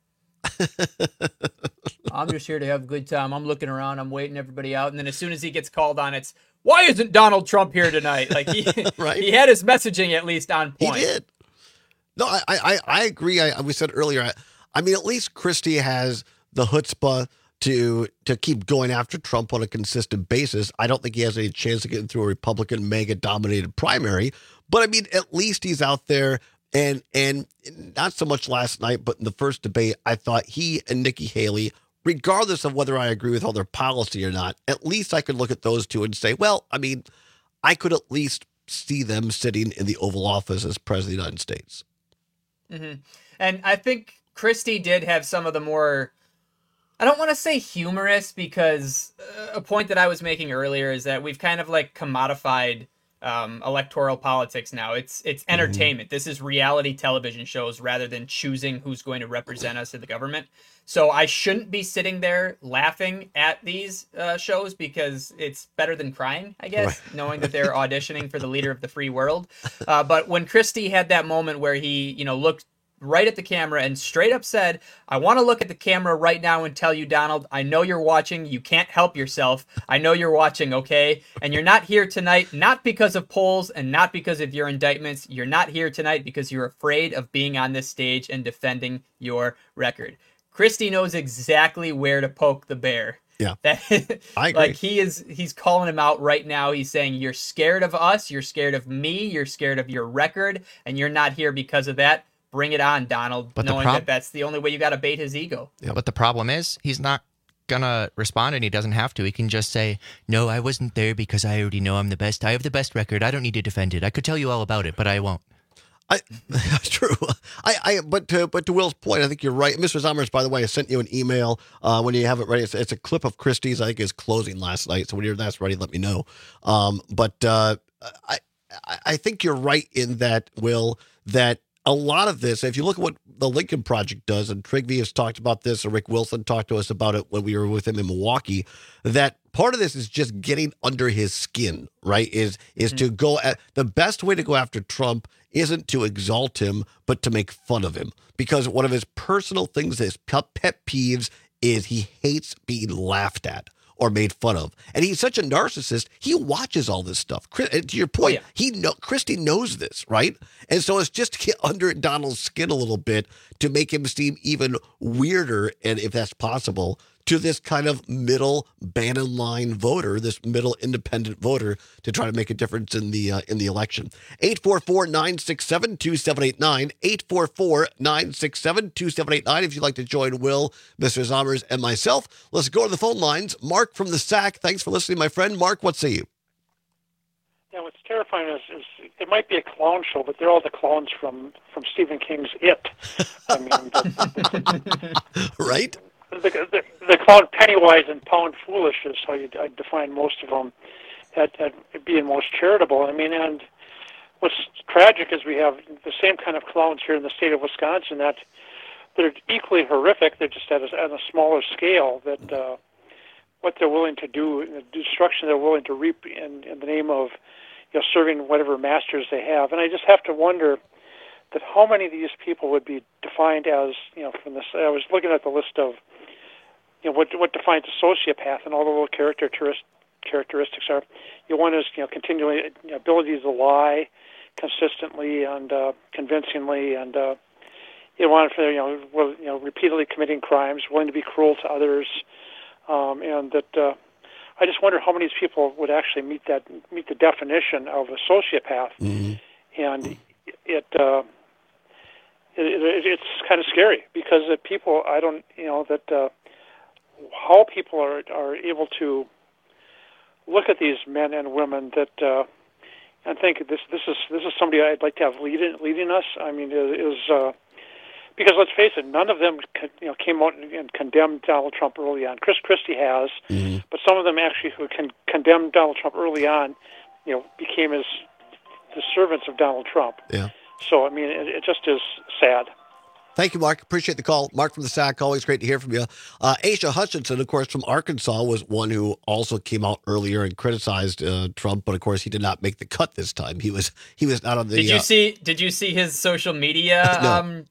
Speaker 33: I'm just here to have a good time. I'm looking around. I'm waiting everybody out. And then as soon as he gets called on, it's, why isn't Donald Trump here tonight? Like he had his messaging at least on point.
Speaker 22: He did. No, I agree. We said earlier, I mean, at least Christie has the chutzpah to keep going after Trump on a consistent basis. I don't think he has any chance of getting through a Republican mega-dominated primary. But, I mean, at least he's out there. And not so much last night, but in the first debate, I thought he and Nikki Haley, regardless of whether I agree with all their policy or not, at least I could look at those two and say, well, I mean, I could at least see them sitting in the Oval Office as president of the United States.
Speaker 33: Mm-hmm. And I think Christie did have some of the more, I don't want to say humorous, because a point that I was making earlier is that we've kind of like commodified electoral politics now. It's entertainment. This is reality television shows rather than choosing who's going to represent us in the government. So I shouldn't be sitting there laughing at these shows, because it's better than crying, I guess, knowing that they're auditioning for the leader of the free world. But when Christie had that moment where he, looked right at the camera and straight up said, I want to look at the camera right now and tell you, Donald, I know you're watching. You can't help yourself. I know you're watching, okay? And you're not here tonight, not because of polls and not because of your indictments. You're not here tonight because you're afraid of being on this stage and defending your record. Christie knows exactly where to poke the bear.
Speaker 22: Yeah,
Speaker 33: I agree. Like he's calling him out right now. He's saying, you're scared of us. You're scared of me. You're scared of your record. And you're not here because of that. bring it on, Donald,
Speaker 23: But
Speaker 33: knowing that that's the only way you got to bait his ego.
Speaker 23: Yeah, but the problem is he's not going to respond, and he doesn't have to. He can just say, no, I wasn't there because I already know I'm the best. I have the best record. I don't need to defend it. I could tell you all about it, but I won't.
Speaker 22: That's true. But to Will's point, I think you're right. Mr. Zommers, by the way, I sent you an email when you have it ready. It's a clip of Christie's, I think, is closing last night. So when that's ready, let me know. But I think you're right in that, Will, that a lot of this, if you look at what the Lincoln Project does, and Trigby has talked about this, and Rick Wilson talked to us about it when we were with him in Milwaukee, that part of this is just getting under his skin, right? Is to go at the best way to go after Trump isn't to exalt him, but to make fun of him. Because one of his personal things, his pet peeves, is he hates being laughed at or made fun of. And he's such a narcissist, he watches all this stuff. To your point, Christie knows this, right? And so it's just to get under Donald's skin a little bit to make him seem even weirder, and if that's possible, to this kind of middle Bannon line voter, this middle independent voter, to try to make a difference in the election. 844-967-2789, 844-967-2789. If you'd like to join Will, Mr. Zommers, and myself, let's go to the phone lines. Mark from the SAC, thanks for listening, my friend. Mark, what say you?
Speaker 3: Yeah, what's terrifying is it might be a clown show, but they're all the clowns from Stephen King's It. I mean,
Speaker 22: right?
Speaker 3: The clown Pennywise and Pound Foolish is how I define most of them at being most charitable. I mean, and what's tragic is we have the same kind of clowns here in the state of Wisconsin that they're equally horrific. They're just at a smaller scale. That what they're willing to do, the destruction they're willing to reap in the name of serving whatever masters they have. And I just have to wonder that how many of these people would be defined as, from this. I was looking at the list of what defines a sociopath, and all the little characteristics are. One is continually ability to lie consistently and convincingly, and one for repeatedly committing crimes, willing to be cruel to others, and that I just wonder how many of these people would actually meet the definition of a sociopath, and it's kind of scary because people how people are able to look at these men and women that and think this is somebody I'd like to have leading us. I mean, because let's face it, none of them came out and condemned Donald Trump early on. Chris Christie has, but some of them actually who condemned Donald Trump early on, became the servants of Donald Trump.
Speaker 22: Yeah.
Speaker 3: So I mean, it just is sad.
Speaker 22: Thank you, Mark. Appreciate the call. Mark from the SAC, always great to hear from you. Asa Hutchinson, of course, from Arkansas, was one who also came out earlier and criticized Trump, but of course he did not make the cut this time. He was not on the.
Speaker 33: Did you see his social media?
Speaker 22: No.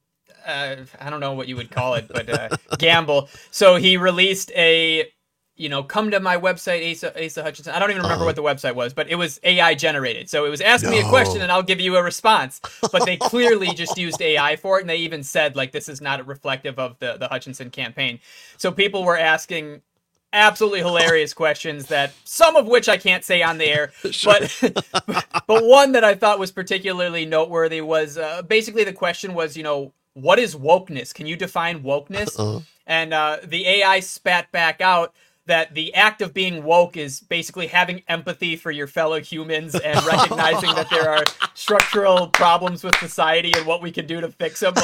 Speaker 33: I don't know what you would call it, but gamble. So he released a. Come to my website, Asa Hutchinson. I don't even remember what the website was, but it was AI generated. So it was ask me a question and I'll give you a response. But they clearly just used AI for it. And they even said, this is not reflective of the Hutchinson campaign. So people were asking absolutely hilarious questions that some of which I can't say on the air. Sure. But one that I thought was particularly noteworthy was basically the question was, what is wokeness? Can you define wokeness? And the AI spat back out that the act of being woke is basically having empathy for your fellow humans and recognizing that there are structural problems with society and what we can do to fix them.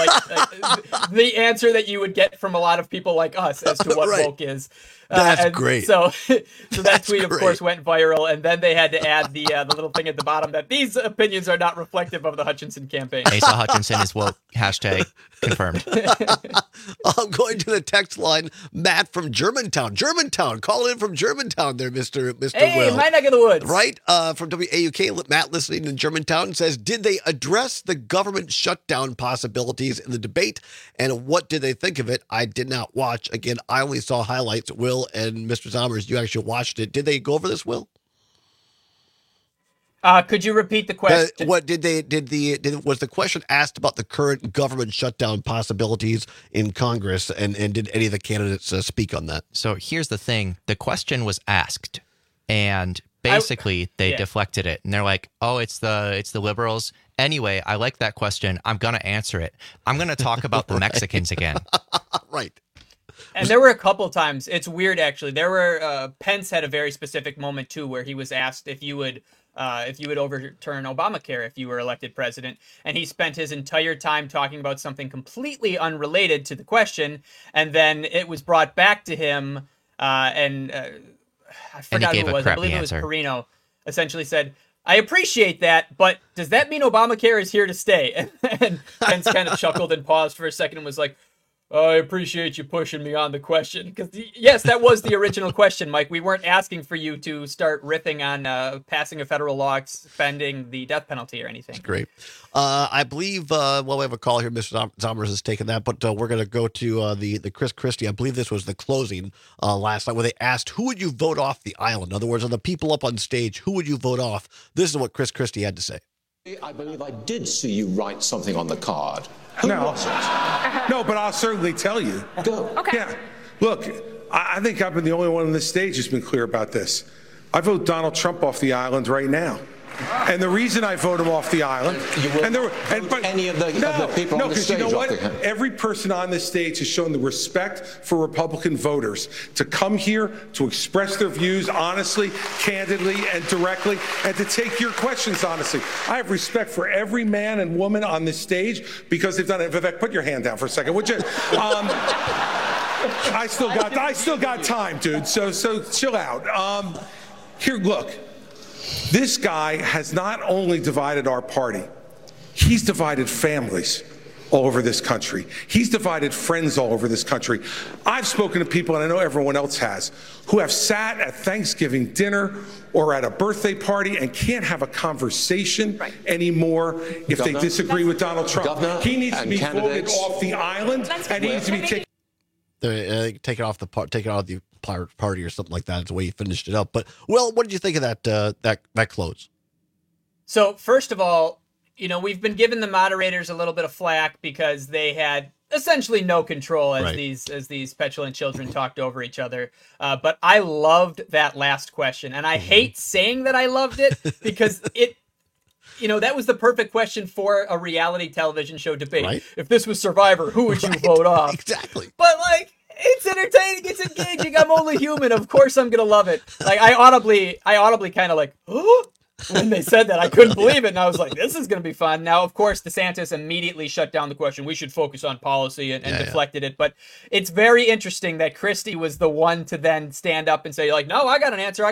Speaker 33: The answer that you would get from a lot of people like us as to what woke is.
Speaker 22: That's great.
Speaker 33: So that tweet, of course, went viral, and then they had to add the little thing at the bottom that these opinions are not reflective of the Hutchinson campaign.
Speaker 23: Asa Hutchinson is woke. Hashtag confirmed.
Speaker 22: I'm going to the text line. Matt from Germantown. Call in from Germantown there, Mr.
Speaker 33: Hey,
Speaker 22: Will.
Speaker 33: my neck of the woods.
Speaker 22: Right? From WAUK, Matt listening in Germantown says, did they address the government shutdown possibilities in the debate, and what did they think of it? I did not watch. Again, I only saw highlights. Will and Mr. Zommers, you actually watched it. Did they go over this, Will?
Speaker 33: Could you repeat the question?
Speaker 22: Was the question asked about the current government shutdown possibilities in Congress, and did any of the candidates speak on that?
Speaker 23: So here's the thing. The question was asked, and basically they deflected it, and they're like, "Oh, it's the liberals." Anyway, I like that question. I'm gonna answer it. I'm gonna talk about the Mexicans again.
Speaker 22: Right.
Speaker 33: And there were a couple times. It's weird, actually. There were Pence had a very specific moment too, where he was asked if you would overturn Obamacare if you were elected president, and he spent his entire time talking about something completely unrelated to the question, and then it was brought back to him, and I forgot who it was. I believe it was Perino. Essentially said, "I appreciate that, but does that mean Obamacare is here to stay?" And Pence kind of chuckled and paused for a second and was like, "I appreciate you pushing me on the question." Because, yes, that was the original question, Mike. We weren't asking for you to start riffing on passing a federal law expending the death penalty or anything.
Speaker 22: That's great. I believe, we have a call here. Mr. Zommers has taken that, but we're going to go to the Chris Christie. I believe this was the closing last night where they asked, who would you vote off the island? In other words, of the people up on stage, who would you vote off? This is what Chris Christie had to say.
Speaker 4: I believe I did see you write something on the card.
Speaker 5: Who was it? No, but I'll certainly tell you.
Speaker 4: Go.
Speaker 5: Okay. Yeah. Look, I think I've been the only one on this stage who's been clear about this. I vote Donald Trump off the island right now. And the reason I vote him off the island,
Speaker 4: any of the people on the stage.
Speaker 5: No, because you know what? Every person on this stage has shown the respect for Republican voters to come here to express their views honestly, candidly, and directly, and to take your questions honestly. I have respect for every man and woman on this stage because they've done it. Vivek, put your hand down for a second, would you? I still got time, dude. So chill out. Here, look. This guy has not only divided our party, he's divided families all over this country. He's divided friends all over this country. I've spoken to people, and I know everyone else has, who have sat at Thanksgiving dinner or at a birthday party and can't have a conversation anymore if they disagree with Donald Trump. He needs to be voted off the island, and he needs to be taken.
Speaker 22: Take it off the party or something like that. Is the way he finished it up. But well, what did you think of that close?
Speaker 33: So first of all, we've been giving the moderators a little bit of flack because they had essentially no control as these petulant children talked over each other. But I loved that last question, and I hate saying that I loved it because it. That was the perfect question for a reality television show debate. Right? If this was Survivor, who would you vote off?
Speaker 22: Exactly.
Speaker 33: But it's entertaining, it's engaging. I'm only human. Of course I'm gonna love it. I audibly kind of when they said that, I couldn't believe it, and I was like, this is going to be fun. Now, of course, DeSantis immediately shut down the question. We should focus on policy and deflected it. But it's very interesting that Christie was the one to then stand up and say, no, I got an answer.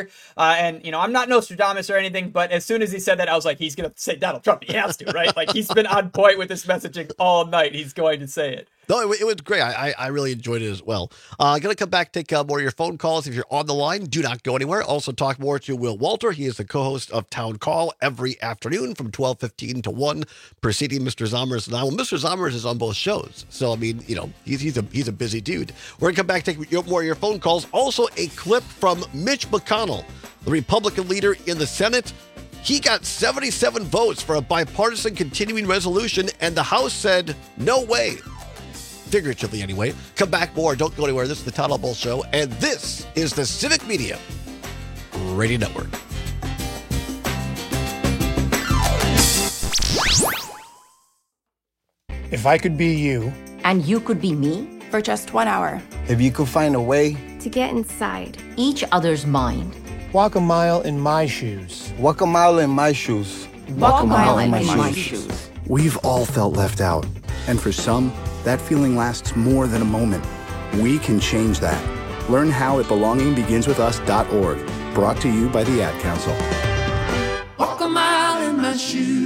Speaker 33: And, I'm not Nostradamus or anything, but as soon as he said that, I was like, he's going to say Donald Trump. He has to, right? He's been on point with this messaging all night. He's going to say it.
Speaker 22: No, it was great. I really enjoyed it as well. I'm going to come back, take more of your phone calls. If you're on the line, do not go anywhere. Also talk more to Will Walter. He is the co-host of Town Call every afternoon from 12:15 to 1, preceding Mr. Zommers and I. Well, Mr. Zommers is on both shows. So, he's a busy dude. We're going to come back, take more of your phone calls. Also, a clip from Mitch McConnell, the Republican leader in the Senate. He got 77 votes for a bipartisan continuing resolution, and the House said, no way. Figuratively, anyway. Come back more. Don't go anywhere. This is the Todd Bull Show, and this is the Civic Media Radio Network.
Speaker 6: If I could be you.
Speaker 7: And you could be me for just 1 hour.
Speaker 6: If you could find a way
Speaker 25: to get inside
Speaker 7: each other's mind.
Speaker 6: Walk a mile in my shoes.
Speaker 30: Walk a mile in my shoes.
Speaker 7: Walk a mile in my shoes.
Speaker 9: We've all felt left out. And for some, that feeling lasts more than a moment. We can change that. Learn how at belongingbeginswithus.org. Brought to you by the Ad Council.
Speaker 10: Walk a mile in my shoes.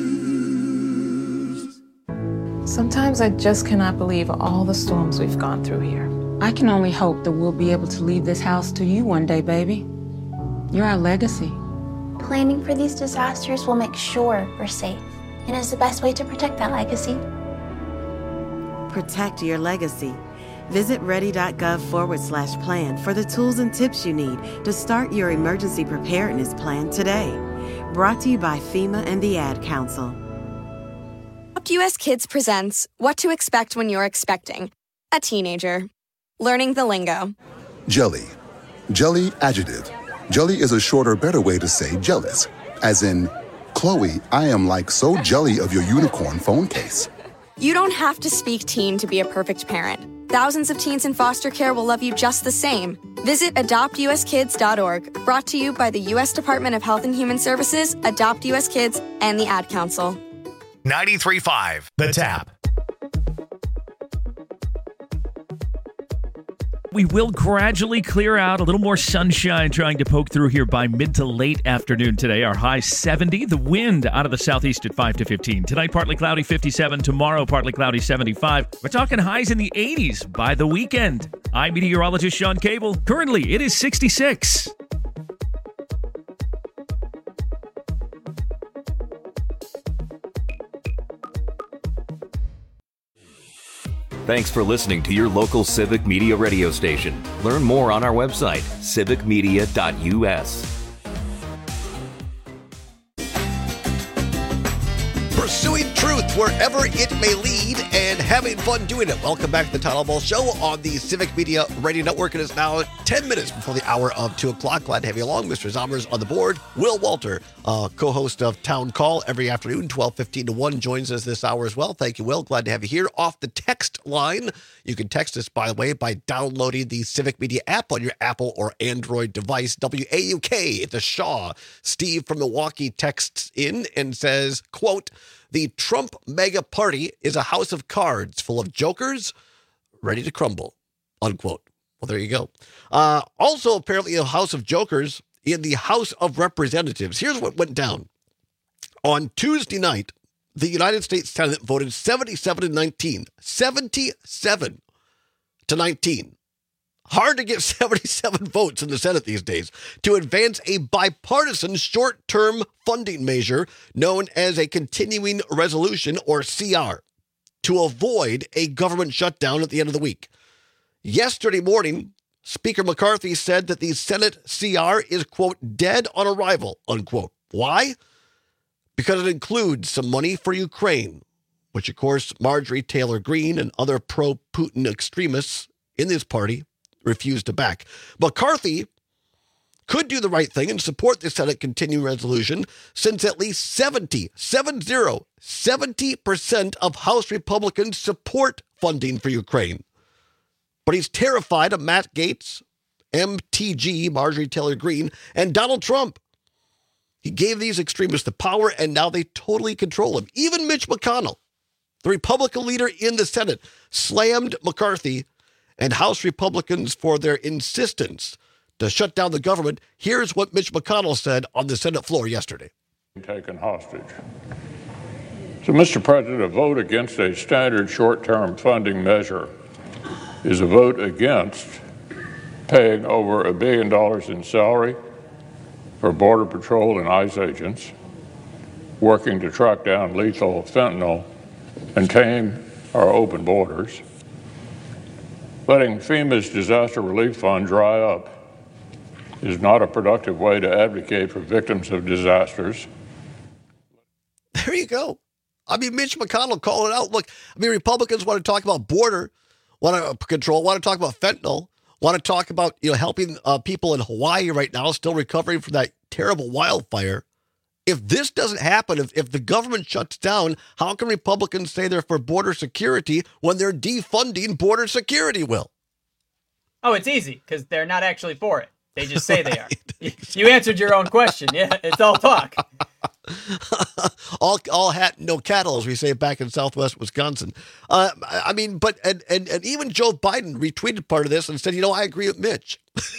Speaker 11: Sometimes I just cannot believe all the storms we've gone through here.
Speaker 13: I can only hope that we'll be able to leave this house to you one day, baby. You're our legacy.
Speaker 25: Planning for these disasters will make sure we're safe, and is the best way to protect that legacy.
Speaker 14: Protect your legacy. Visit ready.gov/plan for the tools and tips you need to start your emergency preparedness plan today. Brought to you by FEMA and the Ad Council.
Speaker 19: US Kids presents What to Expect When You're Expecting a Teenager. Learning the lingo.
Speaker 20: Jelly. Jelly adjective.
Speaker 8: Jelly is a shorter, better way to say jealous. As in, Chloe, I am like so jelly of your unicorn phone case.
Speaker 19: You don't have to speak teen to be a perfect parent. Thousands of teens in foster care will love you just the same. Visit adoptuskids.org, brought to you by the U.S. Department of Health and Human Services, Adopt U.S. Kids, and the Ad Council.
Speaker 2: 93.5 The Tap.
Speaker 12: We will gradually clear out, a little more sunshine trying to poke through here by mid to late afternoon today. Our high 70, the wind out of the southeast at 5 to 15. Tonight, partly cloudy 57. Tomorrow, partly cloudy 75. We're talking highs in the 80s by the weekend. I'm meteorologist Sean Cable. Currently, it is 66.
Speaker 15: Thanks for listening to your local Civic Media radio station. Learn more on our website, civicmedia.us.
Speaker 22: Pursuing truth wherever it may lead and having fun doing it. Welcome back to the Town Hall Ball Show on the Civic Media Radio Network. It is now 10 minutes before the hour of 2 o'clock. Glad to have you along. Mr. Zommers on the board. Will Walter, co-host of Town Call every afternoon, 12:15 to 1, joins us this hour as well. Thank you, Will. Glad to have you here. Off the text line, you can text us, by the way, by downloading the Civic Media app on your Apple or Android device. WAUK, it's a Shaw. Steve from Milwaukee texts in and says, quote, "The Trump mega party is a house of cards full of jokers ready to crumble," unquote. Well, there you go. Also, apparently a house of jokers in the House of Representatives. Here's what went down. On Tuesday night, the United States Senate voted 77 to 19. 77 to 19. Hard to get 77 votes in the Senate these days to advance a bipartisan short-term funding measure known as a continuing resolution, or CR, to avoid a government shutdown at the end of the week. Yesterday morning, Speaker McCarthy said that the Senate CR is, quote, dead on arrival, unquote. Why? Because it includes some money for Ukraine, which, of course, Marjorie Taylor Greene and other pro-Putin extremists in this party refused to back. McCarthy could do the right thing and support the Senate continuing resolution, since at least 70% of House Republicans support funding for Ukraine. But he's terrified of Matt Gaetz, MTG, Marjorie Taylor Greene, and Donald Trump. He gave these extremists the power, and now they totally control him. Even Mitch McConnell, the Republican leader in the Senate, slammed McCarthy and House Republicans for their insistence to shut down the government. Here's what Mitch McConnell said on the Senate floor yesterday.
Speaker 16: Taken hostage. So, Mr. President, a vote against a standard short-term funding measure is a vote against paying over $1 billion in salary for Border Patrol and ICE agents working to track down lethal fentanyl and tame our open borders. Letting FEMA's disaster relief fund dry up is not a productive way to advocate for victims of disasters.
Speaker 22: There you go. I mean, Mitch McConnell called it out. Look, I mean, Republicans want to talk about border, want to control, want to talk about fentanyl, want to talk about, helping people in Hawaii right now still recovering from that terrible wildfire. If this doesn't happen, if the government shuts down, how can Republicans say they're for border security when they're defunding border security, Will?
Speaker 33: Oh, it's easy, because they're not actually for it. They just say they are. You answered your own question. Yeah, it's all talk.
Speaker 22: all hat, no cattle, as we say back in Southwest Wisconsin. I mean, but and even Joe Biden retweeted part of this and said, I agree with Mitch.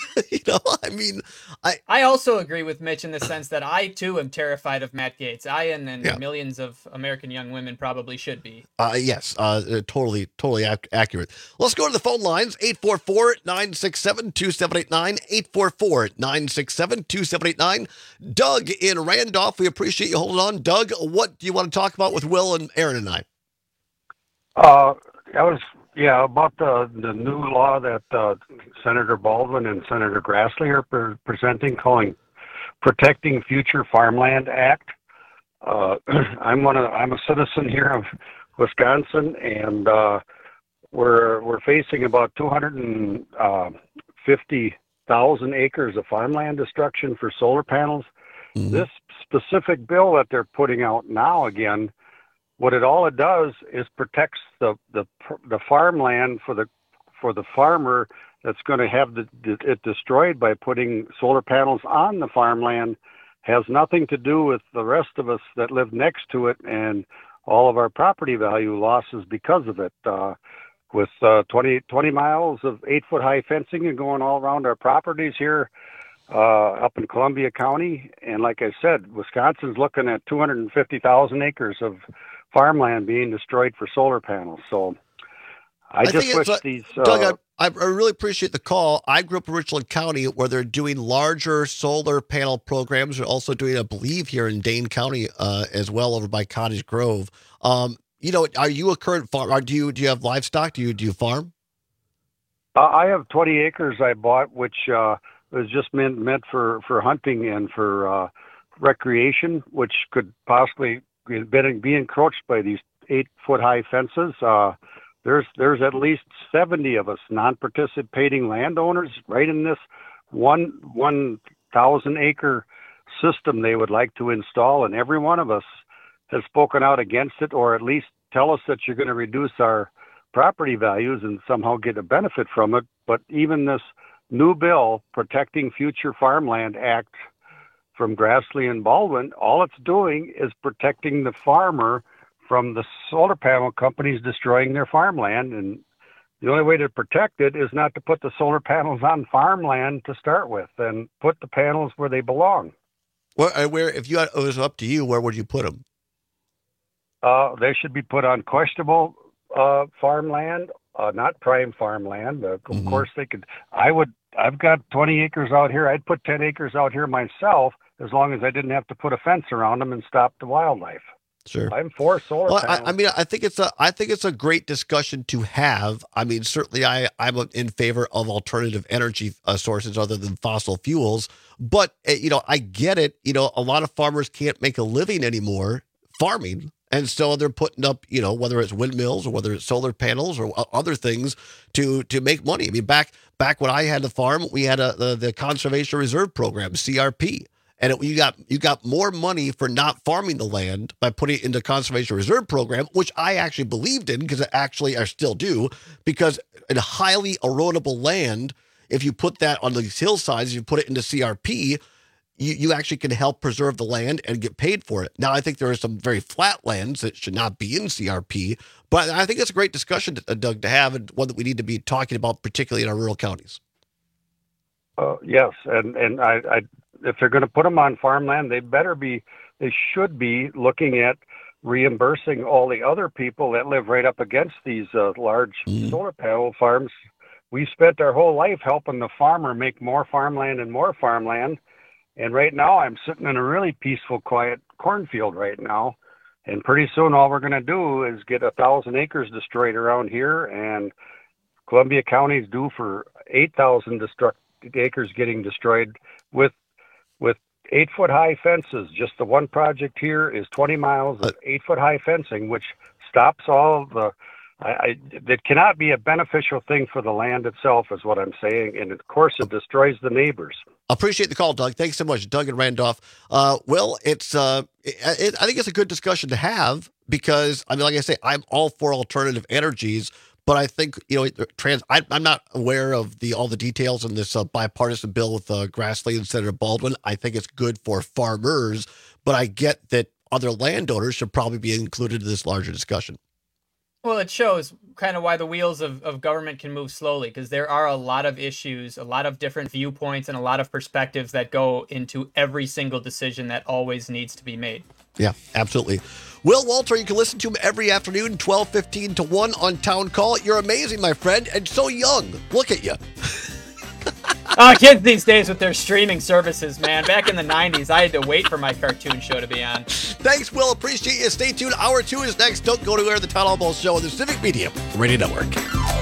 Speaker 33: I also agree with Mitch in the sense that I too am terrified of Matt Gaetz. I and millions of American young women probably should be.
Speaker 22: Yes, totally accurate. Let's go to the phone lines. 844-967-2789. 844-967-2789. Doug in Randolph, we appreciate you holding on. Doug, what do you want to talk about with Will and Aaron and I?
Speaker 17: About the new law that Senator Baldwin and Senator Grassley are presenting, calling Protecting Future Farmland Act. I'm a citizen here of Wisconsin, and we're facing about 250 1,000 acres of farmland destruction for solar panels. This specific bill that they're putting out now, again, what all it does is protects the farmland for the farmer that's going to have it destroyed by putting solar panels on the farmland. Has nothing to do with the rest of us that live next to it and all of our property value losses because of it. With 20 miles of 8-foot high fencing and going all around our properties here up in Columbia County. And like I said, Wisconsin's looking at 250,000 acres of farmland being destroyed for solar panels. So I just wish these...
Speaker 22: Doug, I really appreciate the call. I grew up in Richland County where they're doing larger solar panel programs. They're also doing, I believe, here in Dane County as well over by Cottage Grove. You know, are you a current farmer? Do you have livestock? Do you farm?
Speaker 17: I have 20 acres I bought, which was just meant for hunting and for recreation, which could possibly be encroached by these 8-foot high fences. There's at least 70 of us non-participating landowners right in this 1,000 acre system they would like to install, and every one of us has spoken out against it, or at least tell us that you're going to reduce our property values and somehow get a benefit from it. But even this new bill, Protecting Future Farmland Act from Grassley and Baldwin, all it's doing is protecting the farmer from the solar panel companies destroying their farmland. And the only way to protect it is not to put the solar panels on farmland to start with, and put the panels where they belong.
Speaker 22: Where if it was up to you, where would you put them?
Speaker 17: They should be put on questionable farmland, not prime farmland. Of course, they could. I've got 20 acres out here. I'd put 10 acres out here myself, as long as I didn't have to put a fence around them and stop the wildlife.
Speaker 22: Sure.
Speaker 17: I'm for solar panels.
Speaker 22: I mean, I think it's a great discussion to have. I mean, certainly I'm in favor of alternative energy sources other than fossil fuels. But, you know, I get it. You know, a lot of farmers can't make a living anymore farming. And so they're putting up, you know, whether it's windmills or whether it's solar panels or other things to make money. I mean, back when I had the farm, we had the Conservation Reserve Program, CRP. And you got more money for not farming the land by putting it into Conservation Reserve Program, which I actually believed in, because I still do, because in highly erodible land, if you put that on these hillsides, you put it into CRP, you actually can help preserve the land and get paid for it. Now, I think there are some very flat lands that should not be in CRP, but I think it's a great discussion, Doug, to have, and one that we need to be talking about, particularly in our rural counties.
Speaker 17: Yes, and I if they're going to put them on farmland, they should be looking at reimbursing all the other people that live right up against these large solar panel farms. We spent our whole life helping the farmer make more farmland and more farmland. And right now I'm sitting in a really peaceful, quiet cornfield right now. And pretty soon all we're going to do is get 1,000 acres destroyed around here. And Columbia County is due for 8,000 acres getting destroyed with 8-foot high fences. Just the one project here is 20 miles of 8-foot high fencing, which stops all the. That cannot be a beneficial thing for the land itself, is what I'm saying, and of course it destroys the neighbors.
Speaker 22: Appreciate the call, Doug. Thanks so much, Doug and Randolph. Well, I think it's a good discussion to have, because I mean, like I say, I'm all for alternative energies. But I think, you know, I'm not aware of all the details in this bipartisan bill with Grassley and Senator Baldwin. I think it's good for farmers, but I get that other landowners should probably be included in this larger discussion.
Speaker 33: Well, it shows kind of why the wheels of government can move slowly, because there are a lot of issues, a lot of different viewpoints, and a lot of perspectives that go into every single decision that always needs to be made.
Speaker 22: Yeah, absolutely. Will Walter, you can listen to him every afternoon, 12:15 to 1 on Town Call. You're amazing, my friend, and so young. Look at you.
Speaker 33: Kids these days with their streaming services, man. Back in the 90s, I had to wait for my cartoon show to be on.
Speaker 22: Thanks, Will. Appreciate you. Stay tuned. Hour 2 is next. Don't go anywhere. The Town Hall Ball Show on the Civic Media Radio Network.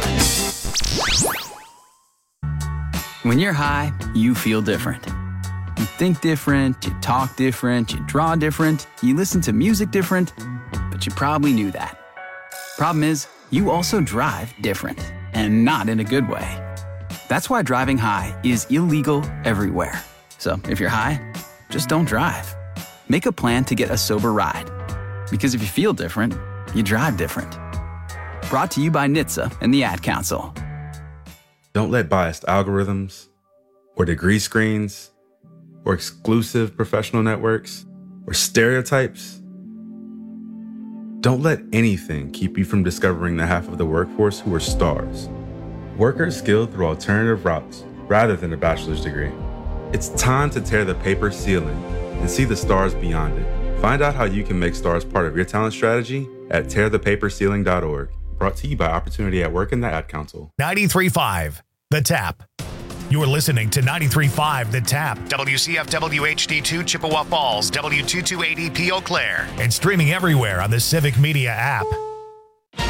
Speaker 1: When you're high, you feel different. You think different, you talk different, you draw different, you listen to music different, but you probably knew that. Problem is, you also drive different, and not in a good way. That's why driving high is illegal everywhere. So if you're high, just don't drive. Make a plan to get a sober ride. Because if you feel different, you drive different. Brought to you by NHTSA and the Ad Council.
Speaker 3: Don't let biased algorithms or degree screens or exclusive professional networks or stereotypes. Don't let anything keep you from discovering the half of the workforce who are stars. Workers skilled through alternative routes rather than a bachelor's degree. It's time to tear the paper ceiling and see the stars beyond it. Find out how you can make stars part of your talent strategy at tearthepaperceiling.org. Brought to you by Opportunity at Work and the Ad Council.
Speaker 2: 93.5 The Tap. You're listening to 93.5 The Tap, WCFW HD2 Chippewa Falls, W228EP Eau Claire, and streaming everywhere on the Civic Media app.